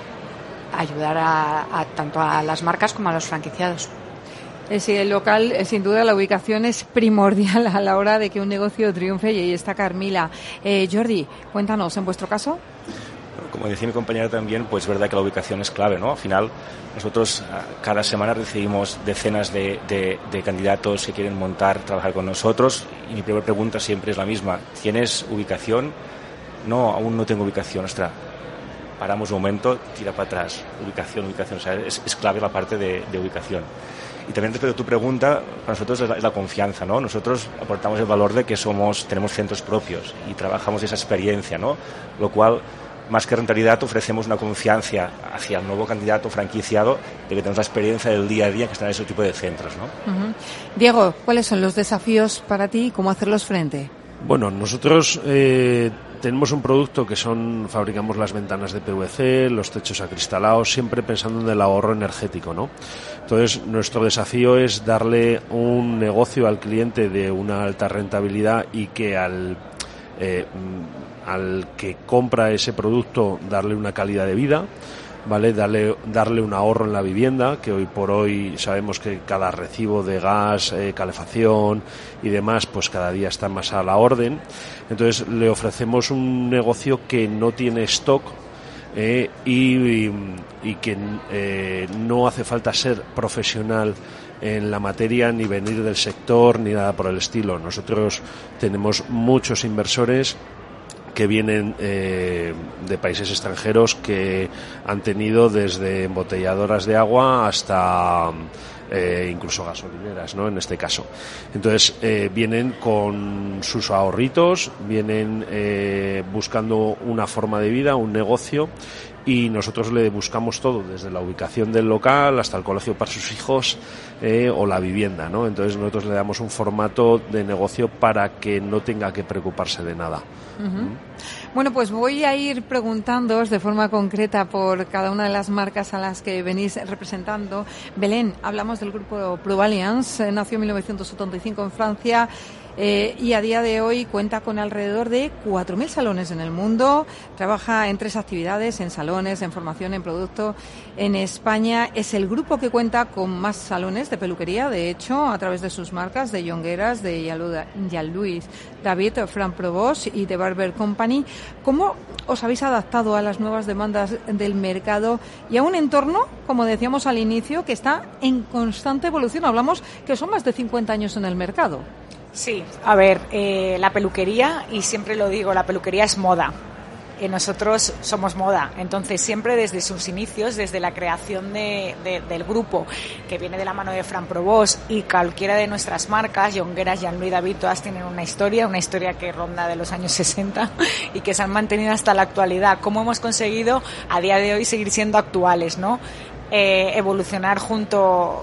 ayudar tanto a las marcas como a los franquiciados. Sí, el local, sin duda, la ubicación es primordial a la hora de que un negocio triunfe, y ahí está Carmila. Jordi, cuéntanos, ¿en vuestro caso? Como decía mi compañera también, pues es verdad que la ubicación es clave, ¿no? Al final, nosotros cada semana recibimos decenas de candidatos que quieren trabajar con nosotros, y mi primera pregunta siempre es la misma: ¿tienes ubicación? No, aún no tengo ubicación. Ostras, paramos un momento, tira para atrás. Ubicación. O sea, es clave la parte de ubicación. Y también respecto a tu pregunta, para nosotros es la confianza, ¿no? Nosotros aportamos el valor de que tenemos centros propios y trabajamos esa experiencia, ¿no? Lo cual, más que rentabilidad, ofrecemos una confianza hacia el nuevo candidato franquiciado de que tenemos la experiencia del día a día que están en ese tipo de centros, ¿no? Diego, ¿cuáles son los desafíos para ti y cómo hacerlos frente? Bueno, nosotros tenemos un producto que fabricamos las ventanas de PVC, los techos acristalados, siempre pensando en el ahorro energético, ¿no? Entonces, nuestro desafío es darle un negocio al cliente de una alta rentabilidad y que al que compra ese producto darle una calidad de vida, ¿vale? Darle un ahorro en la vivienda, que hoy por hoy sabemos que cada recibo de gas, calefacción y demás, pues cada día está más a la orden. Entonces le ofrecemos un negocio que no tiene stock y que no hace falta ser profesional en la materia, ni venir del sector, ni nada por el estilo. Nosotros tenemos muchos inversores que vienen de países extranjeros, que han tenido desde embotelladoras de agua hasta incluso gasolineras, ¿no? En este caso. Entonces vienen con sus ahorritos, vienen buscando una forma de vida, un negocio, y nosotros le buscamos todo, desde la ubicación del local hasta el colegio para sus hijos o la vivienda, ¿no? Entonces nosotros le damos un formato de negocio para que no tenga que preocuparse de nada. Bueno, pues voy a ir preguntándoos de forma concreta por cada una de las marcas a las que venís representando. Belén, hablamos del grupo Provaliance, nació en 1975 en Francia. Y a día de hoy cuenta con alrededor de 4.000 salones en el mundo. Trabaja en 3 actividades: en salones, en formación, en producto. En España es el grupo que cuenta con más salones de peluquería, de hecho, a través de sus marcas de Jongueras, de Jean-Louis David, Frank Provost y The Barber Company. ¿Cómo os habéis adaptado a las nuevas demandas del mercado y a un entorno, como decíamos al inicio, que está en constante evolución? Hablamos que son más de 50 años en el mercado. Sí, a ver, la peluquería, y siempre lo digo, la peluquería es moda. Nosotros somos moda, entonces siempre desde sus inicios, desde la creación del grupo, que viene de la mano de Fran Provost, y cualquiera de nuestras marcas, Jongueras, Jean-Louis David, todas tienen una historia que ronda de los años 60 y que se han mantenido hasta la actualidad. ¿Cómo hemos conseguido a día de hoy seguir siendo actuales, ¿no? Evolucionar junto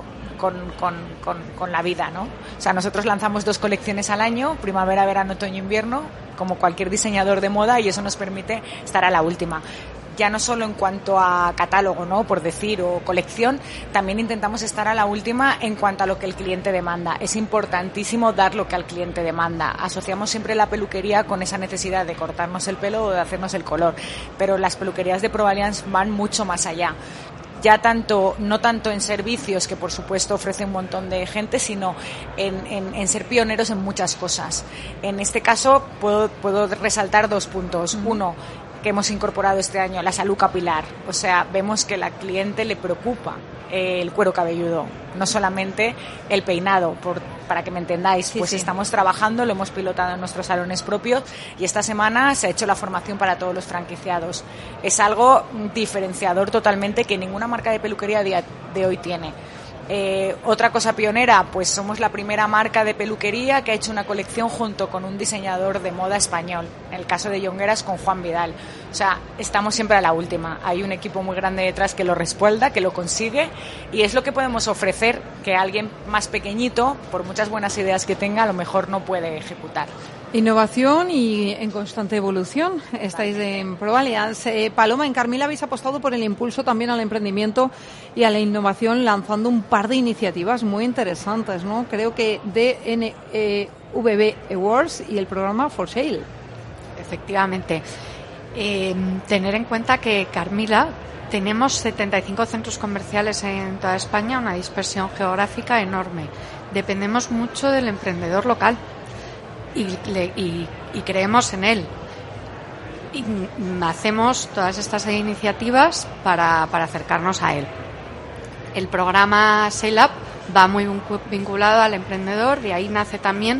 con la vida, ¿no? O sea, nosotros lanzamos 2 colecciones al año, primavera, verano, otoño, invierno, como cualquier diseñador de moda, y eso nos permite estar a la última. Ya no solo en cuanto a catálogo, ¿no?, por decir, o colección, también intentamos estar a la última en cuanto a lo que el cliente demanda. Es importantísimo dar lo que al cliente demanda. Asociamos siempre la peluquería con esa necesidad de cortarnos el pelo o de hacernos el color, pero las peluquerías de Provalliance van mucho más allá. Ya no tanto en servicios, que por supuesto ofrece un montón de gente, sino en ser pioneros en muchas cosas. En este caso puedo resaltar 2 puntos. Uno, que hemos incorporado este año, la salud capilar. O sea, vemos que al cliente le preocupa el cuero cabelludo, no solamente el peinado, para que me entendáis. Sí. Estamos trabajando, lo hemos pilotado en nuestros salones propios, y esta semana se ha hecho la formación para todos los franquiciados. Es algo diferenciador totalmente, que ninguna marca de peluquería a día de hoy tiene. Otra cosa pionera, pues somos la primera marca de peluquería que ha hecho una colección junto con un diseñador de moda español, en el caso de Jongueras con Juan Vidal. O sea, estamos siempre a la última. Hay un equipo muy grande detrás que lo respalda, que lo consigue, y es lo que podemos ofrecer, que alguien más pequeñito, por muchas buenas ideas que tenga, a lo mejor no puede ejecutar. Innovación y en constante evolución. Estáis en Provalliance. Paloma, en Carmila habéis apostado por el impulso también al emprendimiento y a la innovación, lanzando un par de iniciativas muy interesantes, ¿no? Creo que DNVB Awards y el programa For Sale. Efectivamente. Tener en cuenta que Carmila tenemos 75 centros comerciales en toda España, una dispersión geográfica enorme. Dependemos mucho del emprendedor local. Y creemos en él. Y hacemos todas estas iniciativas para acercarnos a él. El programa Sale Up va muy vinculado al emprendedor, y ahí nace también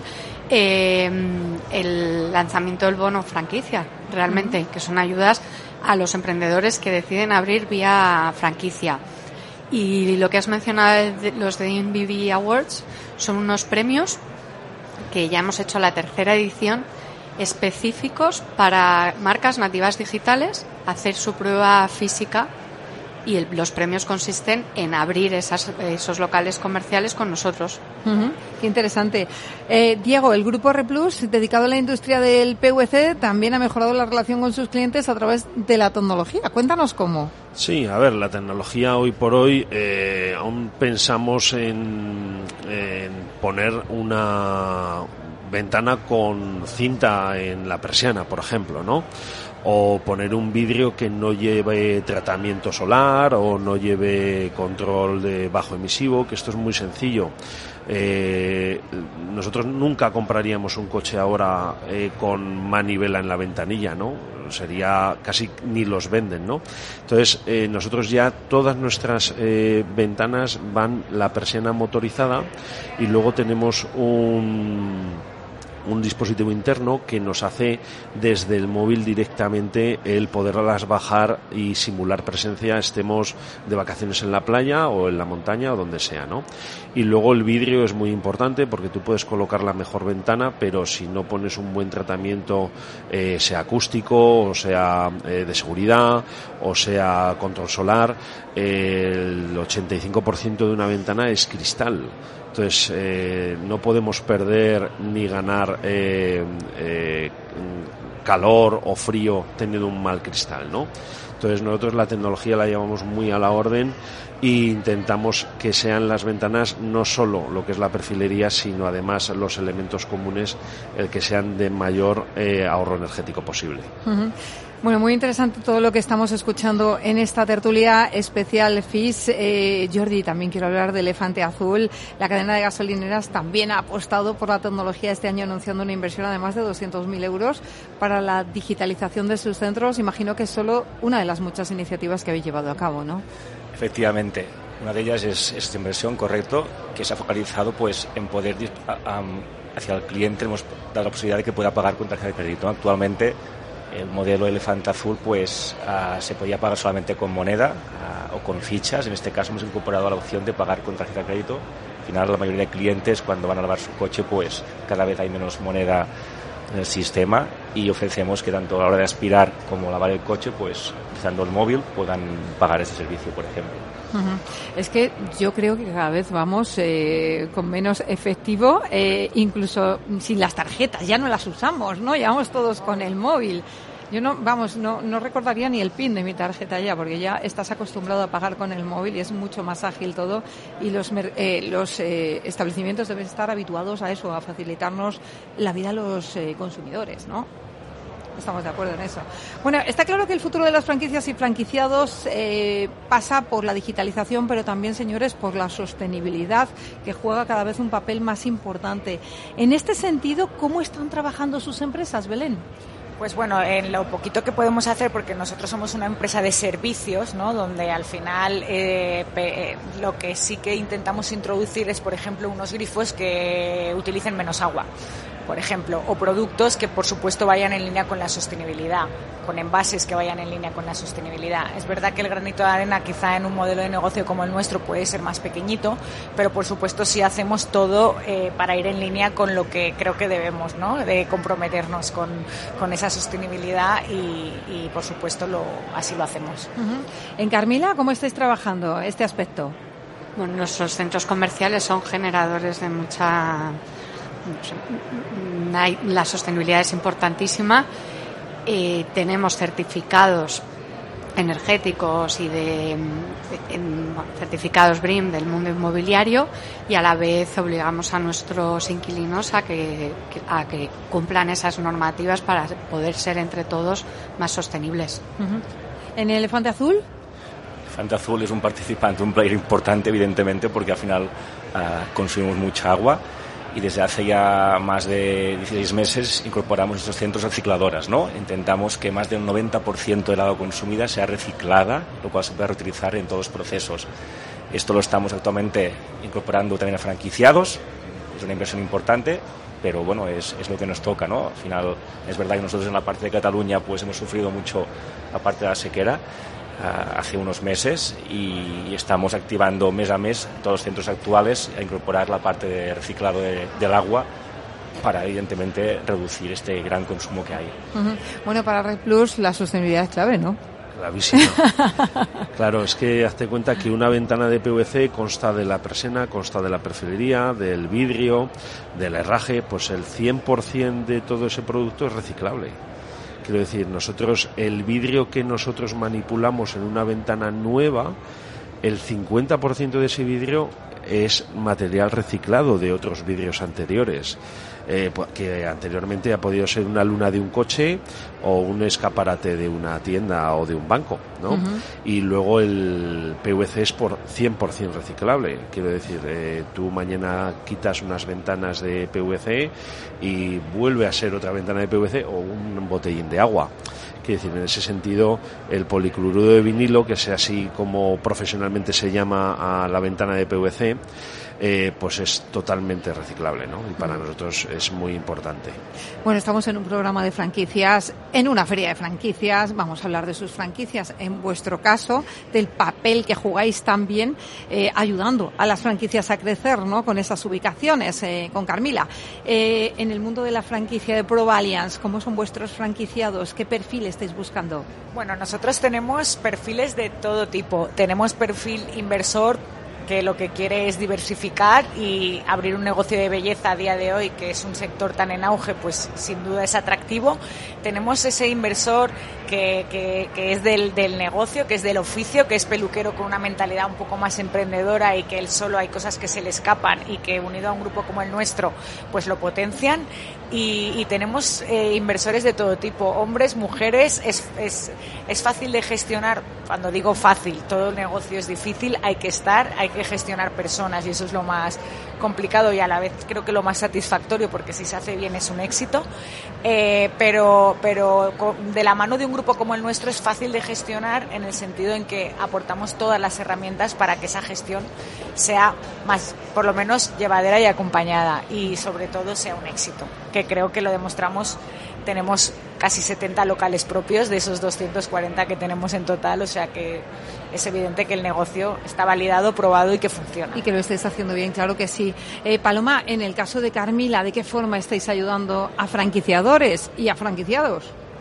el lanzamiento del bono franquicia, realmente, que son ayudas a los emprendedores que deciden abrir vía franquicia. Y lo que has mencionado, los de DNVB Awards, son unos premios que ya hemos hecho la 3ª edición, específicos para marcas nativas digitales, hacer su prueba física, y los premios consisten en abrir esos locales comerciales con nosotros. Qué interesante. Diego, el Grupo Replus, dedicado a la industria del PVC, también ha mejorado la relación con sus clientes a través de la tecnología. Cuéntanos cómo. Sí, a ver, la tecnología hoy por hoy, aún pensamos en poner una ventana con cinta en la persiana, por ejemplo, ¿no? O poner un vidrio que no lleve tratamiento solar o no lleve control de bajo emisivo, que esto es muy sencillo. Nosotros nunca compraríamos un coche ahora con manivela en la ventanilla, ¿no? Sería casi ni los venden, ¿no? Entonces nosotros ya todas nuestras ventanas van la persiana motorizada, y luego tenemos un dispositivo interno que nos hace desde el móvil directamente el poderlas bajar y simular presencia, estemos de vacaciones en la playa o en la montaña o donde sea, ¿no? Y luego el vidrio es muy importante, porque tú puedes colocar la mejor ventana, pero si no pones un buen tratamiento, sea acústico, o sea de seguridad, o sea control solar, el 85% de una ventana es cristal. Entonces no podemos perder ni ganar calor o frío teniendo un mal cristal, ¿no? Entonces nosotros la tecnología la llevamos muy a la orden, e intentamos que sean las ventanas no solo lo que es la perfilería, sino además los elementos comunes, el que sean de mayor ahorro energético posible. Bueno, muy interesante todo lo que estamos escuchando en esta tertulia especial FIS. Jordi, también quiero hablar de Elefante Azul. La cadena de gasolineras también ha apostado por la tecnología este año, anunciando una inversión de más de 200.000 euros para la digitalización de sus centros. Imagino que es solo una de las muchas iniciativas que habéis llevado a cabo, ¿no? Efectivamente. Una de ellas es esta inversión, correcto, que se ha focalizado pues en poder hacia el cliente hemos dado la posibilidad de que pueda pagar con tarjeta de crédito. Actualmente el modelo Elefante Azul pues se podía pagar solamente con moneda o con fichas. En este caso hemos incorporado la opción de pagar con tarjeta de crédito. Al final la mayoría de clientes cuando van a lavar su coche pues cada vez hay menos moneda en el sistema y ofrecemos que tanto a la hora de aspirar como lavar el coche pues utilizando el móvil puedan pagar ese servicio, por ejemplo. Es que yo creo que cada vez vamos con menos efectivo, incluso sin las tarjetas, ya no las usamos, ¿no? Ya vamos todos con el móvil. Yo no recordaría ni el PIN de mi tarjeta ya, porque ya estás acostumbrado a pagar con el móvil y es mucho más ágil todo, y los establecimientos deben estar habituados a eso, a facilitarnos la vida a los consumidores, ¿no? Estamos de acuerdo en eso. Bueno, está claro que el futuro de las franquicias y franquiciados pasa por la digitalización, pero también, señores, por la sostenibilidad, que juega cada vez un papel más importante. En este sentido, ¿cómo están trabajando sus empresas, Belén? Pues bueno, en lo poquito que podemos hacer, porque nosotros somos una empresa de servicios, ¿no? Donde al final lo que sí que intentamos introducir es, por ejemplo, unos grifos que utilicen menos agua, por ejemplo, o productos que por supuesto vayan en línea con la sostenibilidad, con envases que vayan en línea con la sostenibilidad. Es verdad que el granito de arena quizá en un modelo de negocio como el nuestro puede ser más pequeñito, pero por supuesto sí hacemos todo para ir en línea con lo que creo que debemos, ¿no? De comprometernos con esa sostenibilidad y por supuesto así lo hacemos. En Carmila, ¿cómo estáis trabajando este aspecto? Bueno, nuestros centros comerciales son generadores de mucha... La sostenibilidad es importantísima. Tenemos certificados energéticos y certificados BREEAM del mundo inmobiliario, y a la vez obligamos a nuestros inquilinos a que cumplan esas normativas para poder ser entre todos más sostenibles. ¿En el Elefante Azul? Elefante Azul es un participante, un player importante, evidentemente, porque al final consumimos mucha agua. Y desde hace ya más de 16 meses incorporamos estos centros recicladoras, ¿no? Intentamos que más del 90% del agua consumida sea reciclada, lo cual se puede reutilizar en todos los procesos. Esto lo estamos actualmente incorporando también a franquiciados. Es una inversión importante, pero bueno, es lo que nos toca, ¿no? Al final es verdad que nosotros en la parte de Cataluña pues hemos sufrido mucho la parte de la sequera hace unos meses, y estamos activando mes a mes todos los centros actuales a incorporar la parte de reciclado del agua para evidentemente reducir este gran consumo que hay. Bueno, para Red Plus la sostenibilidad es clave, ¿no? Clavísimo. Claro, es que hazte cuenta que una ventana de PVC consta de la persena, consta de la perfilería, del vidrio, del herraje, pues el 100% de todo ese producto es reciclable. Quiero decir, nosotros, el vidrio que nosotros manipulamos en una ventana nueva, el 50% de ese vidrio es material reciclado de otros vidrios anteriores, que anteriormente ha podido ser una luna de un coche o un escaparate de una tienda o de un banco, ¿no? Y luego el PVC es por 100% reciclable. Quiero decir, tú mañana quitas unas ventanas de PVC y vuelve a ser otra ventana de PVC o un botellín de agua. Quiero decir, en ese sentido, el policloruro de vinilo, que sea así como profesionalmente se llama a la ventana de PVC, pues es totalmente reciclable, ¿no? Y para nosotros es muy importante. Bueno, estamos en un programa de franquicias, en una feria de franquicias. Vamos a hablar de sus franquicias, en vuestro caso, del papel que jugáis también ayudando a las franquicias a crecer, ¿no? Con esas ubicaciones, con Carmila. En el mundo de la franquicia de ProValliance, ¿cómo son vuestros franquiciados? ¿Qué perfil estáis buscando? Bueno, nosotros tenemos perfiles de todo tipo. Tenemos perfil inversor, que lo que quiere es diversificar y abrir un negocio de belleza a día de hoy, que es un sector tan en auge, pues sin duda es atractivo. Tenemos ese inversor que es del negocio, que es del oficio, que es peluquero con una mentalidad un poco más emprendedora y que él solo hay cosas que se le escapan y que unido a un grupo como el nuestro pues lo potencian. Y tenemos inversores de todo tipo, hombres, mujeres. Es fácil de gestionar. Cuando digo fácil, todo el negocio es difícil, hay que estar, hay que gestionar personas, y eso es lo más complicado y a la vez creo que lo más satisfactorio, porque si se hace bien es un éxito, pero de la mano de un grupo como el nuestro es fácil de gestionar, en el sentido en que aportamos todas las herramientas para que esa gestión sea más, por lo menos, llevadera y acompañada, y sobre todo sea un éxito, que creo que lo demostramos. Tenemos casi 70 locales propios de esos 240 que tenemos en total, o sea que es evidente que el negocio está validado, probado y que funciona. Y que lo estáis haciendo bien, claro que sí. Paloma, en el caso de Carmila, ¿de qué forma estáis ayudando a franquiciadores y a franquiciados?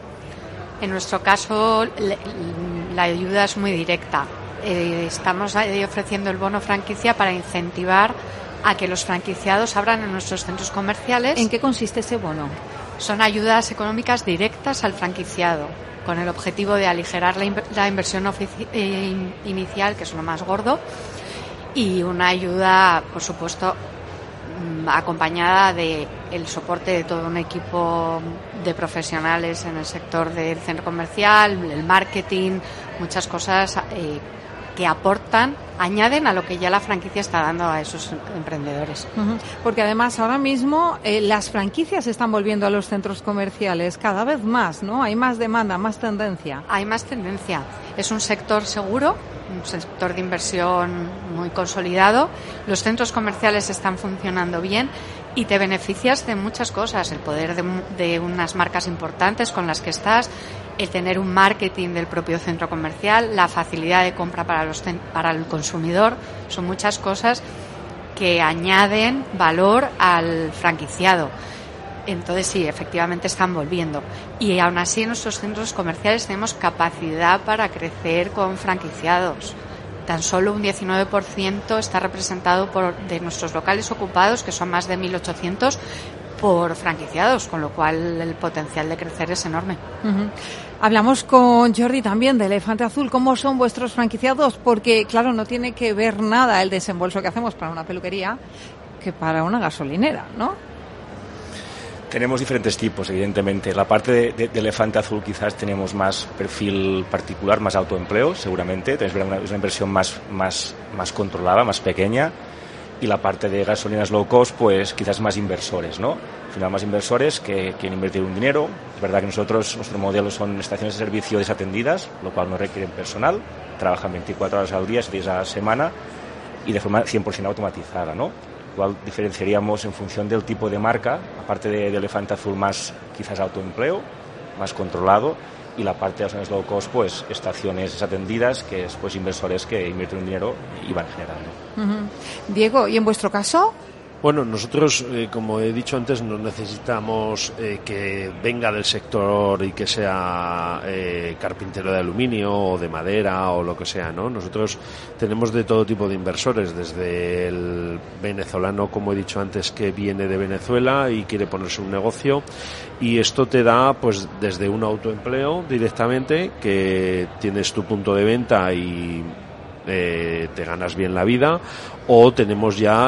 En nuestro caso, la ayuda es muy directa. Estamos ofreciendo el bono franquicia para incentivar a que los franquiciados abran en nuestros centros comerciales. ¿En qué consiste ese bono? Son ayudas económicas directas al franquiciado, con el objetivo de aligerar la inversión inicial, que es lo más gordo, y una ayuda, por supuesto, acompañada de el soporte de todo un equipo de profesionales en el sector del centro comercial, el marketing, muchas cosas que aportan, añaden a lo que ya la franquicia está dando a esos emprendedores. Porque además ahora mismo las franquicias se están volviendo a los centros comerciales cada vez más, ¿no? Hay más demanda, más tendencia. Hay más tendencia. Es un sector seguro, un sector de inversión muy consolidado. Los centros comerciales están funcionando bien y te beneficias de muchas cosas. El poder de unas marcas importantes con las que estás, el tener un marketing del propio centro comercial, la facilidad de compra para el consumidor, son muchas cosas que añaden valor al franquiciado. Entonces sí, efectivamente están volviendo. Y aún así en nuestros centros comerciales tenemos capacidad para crecer con franquiciados. Tan solo un 19% está representado de nuestros locales ocupados, que son más de 1.800, por franquiciados, con lo cual el potencial de crecer es enorme. Hablamos con Jordi también de Elefante Azul. ¿Cómo son vuestros franquiciados? Porque, claro, no tiene que ver nada el desembolso que hacemos para una peluquería que para una gasolinera, ¿no? Tenemos diferentes tipos, evidentemente. La parte de Elefante Azul quizás tenemos más perfil particular, más autoempleo, seguramente. Es una inversión más controlada, más pequeña. Y la parte de gasolinas low cost, pues quizás más inversores, ¿no? Al final más inversores que quieren invertir un dinero. Es verdad que nuestro modelo son estaciones de servicio desatendidas, lo cual no requieren personal. Trabajan 24 horas al día, 7 días a la semana y de forma 100% automatizada, ¿no? Igual diferenciaríamos en función del tipo de marca, aparte de Elefante Azul más quizás autoempleo, más controlado, y la parte de estaciones low cost, pues estaciones desatendidas, que es pues inversores que invierten un dinero y van generando. Diego, ¿y en vuestro caso? Bueno, nosotros, como he dicho antes, no necesitamos que venga del sector y que sea carpintero de aluminio o de madera o lo que sea, ¿no? Nosotros tenemos de todo tipo de inversores, desde el venezolano, como he dicho antes, que viene de Venezuela y quiere ponerse un negocio, y esto te da, pues, desde un autoempleo directamente, que tienes tu punto de venta y te ganas bien la vida, o tenemos ya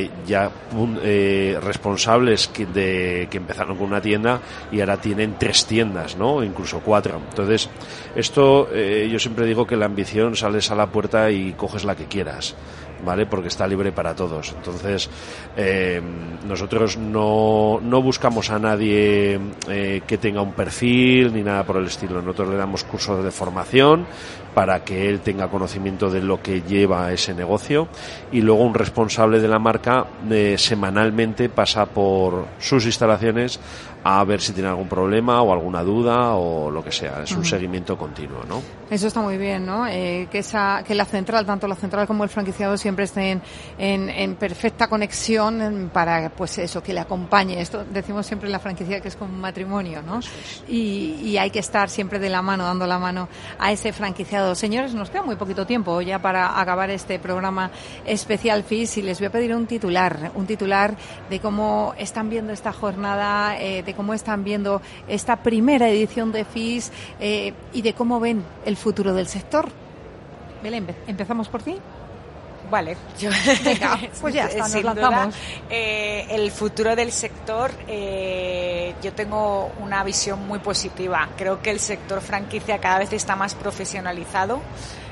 responsables que empezaron con una tienda y ahora tienen 3 tiendas, ¿no? Incluso 4. Entonces, esto yo siempre digo que la ambición, sales a la puerta y coges la que quieras, ¿vale? Porque está libre para todos. Entonces, nosotros no buscamos a nadie que tenga un perfil ni nada por el estilo. Nosotros le damos cursos de formación para que él tenga conocimiento de lo que lleva ese negocio, y luego un responsable de la marca semanalmente pasa por sus instalaciones a ver si tiene algún problema o alguna duda o lo que sea. Es un seguimiento continuo, ¿no? Eso está muy bien, ¿no? Que la central, tanto la central como el franquiciado, siempre estén en perfecta conexión para, pues eso, que le acompañe. Esto decimos siempre en la franquicia que es como un matrimonio, ¿no? Y hay que estar siempre de la mano, dando la mano a ese franquiciado. Señores, nos queda muy poquito tiempo ya para acabar este programa especial FIS, y les voy a pedir un titular de cómo están viendo esta jornada, de cómo están viendo esta primera edición de FIS, y de cómo ven el futuro del sector. Belén, empezamos por ti. Vale, venga, pues ya está, nos lanzamos. El futuro del sector, yo tengo una visión muy positiva. Creo que el sector franquicia cada vez está más profesionalizado.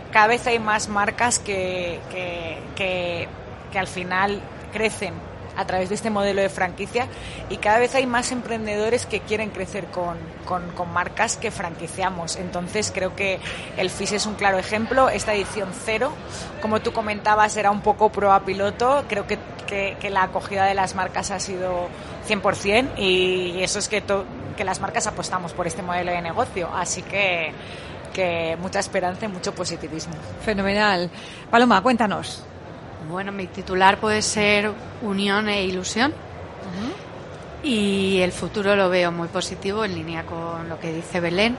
cada vez hay más marcas que al final crecen a través de este modelo de franquicia, y cada vez hay más emprendedores que quieren crecer con marcas que franquiciamos. Entonces creo que el FIS es un claro ejemplo. Esta edición 0, como tú comentabas, era un poco prueba piloto. Creo que la acogida de las marcas ha sido 100%, y eso es que las marcas apostamos por este modelo de negocio. Así que mucha esperanza y mucho positivismo. Fenomenal. Paloma, cuéntanos. Bueno, mi titular puede ser unión e ilusión. Y el futuro lo veo muy positivo, en línea con lo que dice Belén.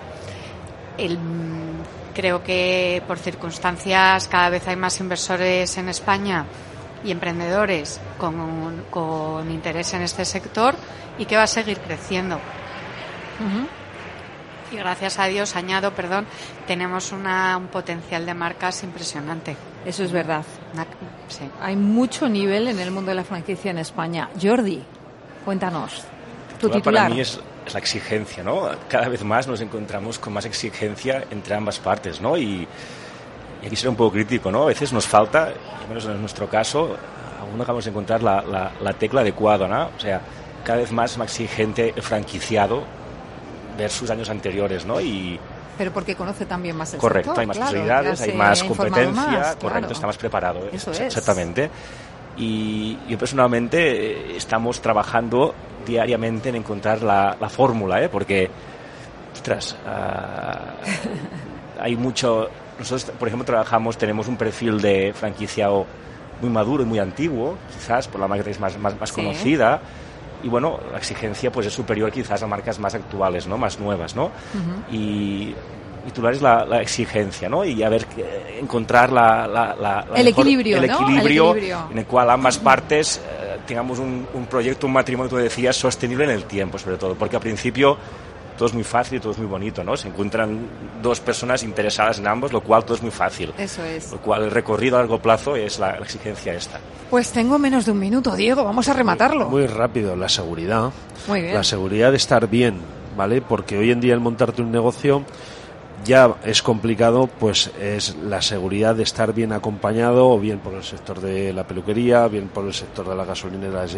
Creo que por circunstancias cada vez hay más inversores en España y emprendedores con interés en este sector, y que va a seguir creciendo. Y gracias a Dios, tenemos un potencial de marcas impresionante. Eso es verdad. Sí. Hay mucho nivel en el mundo de la franquicia en España. Jordi, cuéntanos, tu titular. Para mí es la exigencia, ¿no? Cada vez más nos encontramos con más exigencia entre ambas partes, ¿no? Y aquí seré un poco crítico, ¿no? A veces nos falta, al menos en nuestro caso, aún no acabamos de encontrar la tecla adecuada, ¿no? O sea, cada vez más exigente el franquiciado versus años anteriores, ¿no? Pero porque conoce también más el correcto, sector. Hay más posibilidades, hay más competencia, correcto, está más preparado. Eso es. Exactamente. Y yo personalmente estamos trabajando diariamente en encontrar la fórmula, porque, ostras, hay mucho... Nosotros, por ejemplo, tenemos un perfil de franquiciado muy maduro y muy antiguo, quizás por la marca es más conocida. Y bueno, la exigencia pues es superior quizás a marcas más actuales, ¿no? Más nuevas, ¿no? Y titular es la exigencia, ¿no? Y a ver, encontrar el equilibrio en el cual ambas partes tengamos un proyecto, un matrimonio, tú decías, sostenible en el tiempo, sobre todo, porque al principio todo es muy fácil y todo es muy bonito, ¿no? Se encuentran dos personas interesadas en ambos, lo cual todo es muy fácil. Eso es. Lo cual el recorrido a largo plazo es la exigencia esta. Pues tengo menos de un minuto, Diego, vamos a rematarlo. Muy rápido, la seguridad. Muy bien. La seguridad de estar bien, ¿vale? Porque hoy en día el montarte un negocio ya es complicado, pues es la seguridad de estar bien acompañado, o bien por el sector de la peluquería, bien por el sector de las gasolineras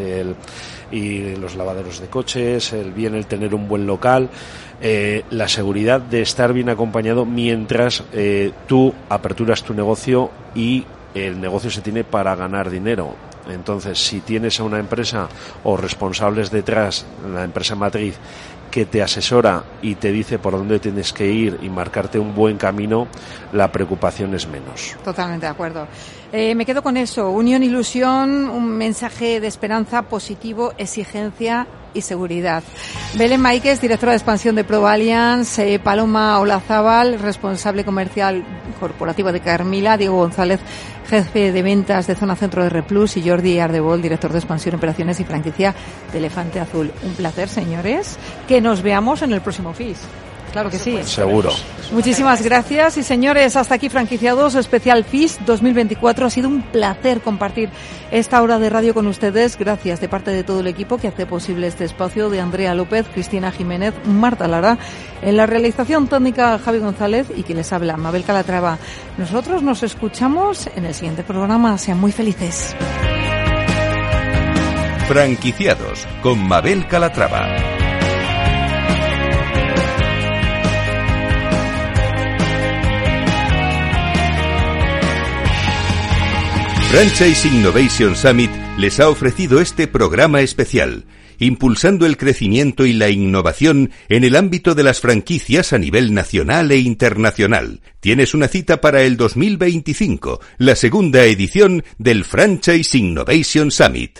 y los lavaderos de coches, bien el tener un buen local, la seguridad de estar bien acompañado mientras tú aperturas tu negocio y el negocio se tiene para ganar dinero. Entonces, si tienes a una empresa o responsables detrás, la empresa matriz, que te asesora y te dice por dónde tienes que ir y marcarte un buen camino, la preocupación es menos. Totalmente de acuerdo. Me quedo con eso. Unión, ilusión, un mensaje de esperanza, positivo, exigencia y seguridad. Belén Máiquez, directora de expansión de ProValliance, Paloma Olazábal, responsable comercial corporativa de Carmila, Diego González, jefe de ventas de Zona Centro de Replus, y Jordi Ardebol, director de expansión, operaciones y franquicia de Elefante Azul. Un placer, señores. Que nos veamos en el próximo FIS. Claro que sí. Seguro. Muchísimas gracias. Y señores, hasta aquí Franquiciados especial FIS 2024. Ha sido un placer compartir esta hora de radio con ustedes. Gracias de parte de todo el equipo que hace posible este espacio, de Andrea López, Cristina Jiménez, Marta Lara, en la realización técnica Javi González y quien les habla, Mabel Calatrava. Nosotros nos escuchamos en el siguiente programa. Sean muy felices. Franquiciados con Mabel Calatrava. Franchise Innovation Summit les ha ofrecido este programa especial, impulsando el crecimiento y la innovación en el ámbito de las franquicias a nivel nacional e internacional. Tienes una cita para el 2025, la segunda edición del Franchise Innovation Summit.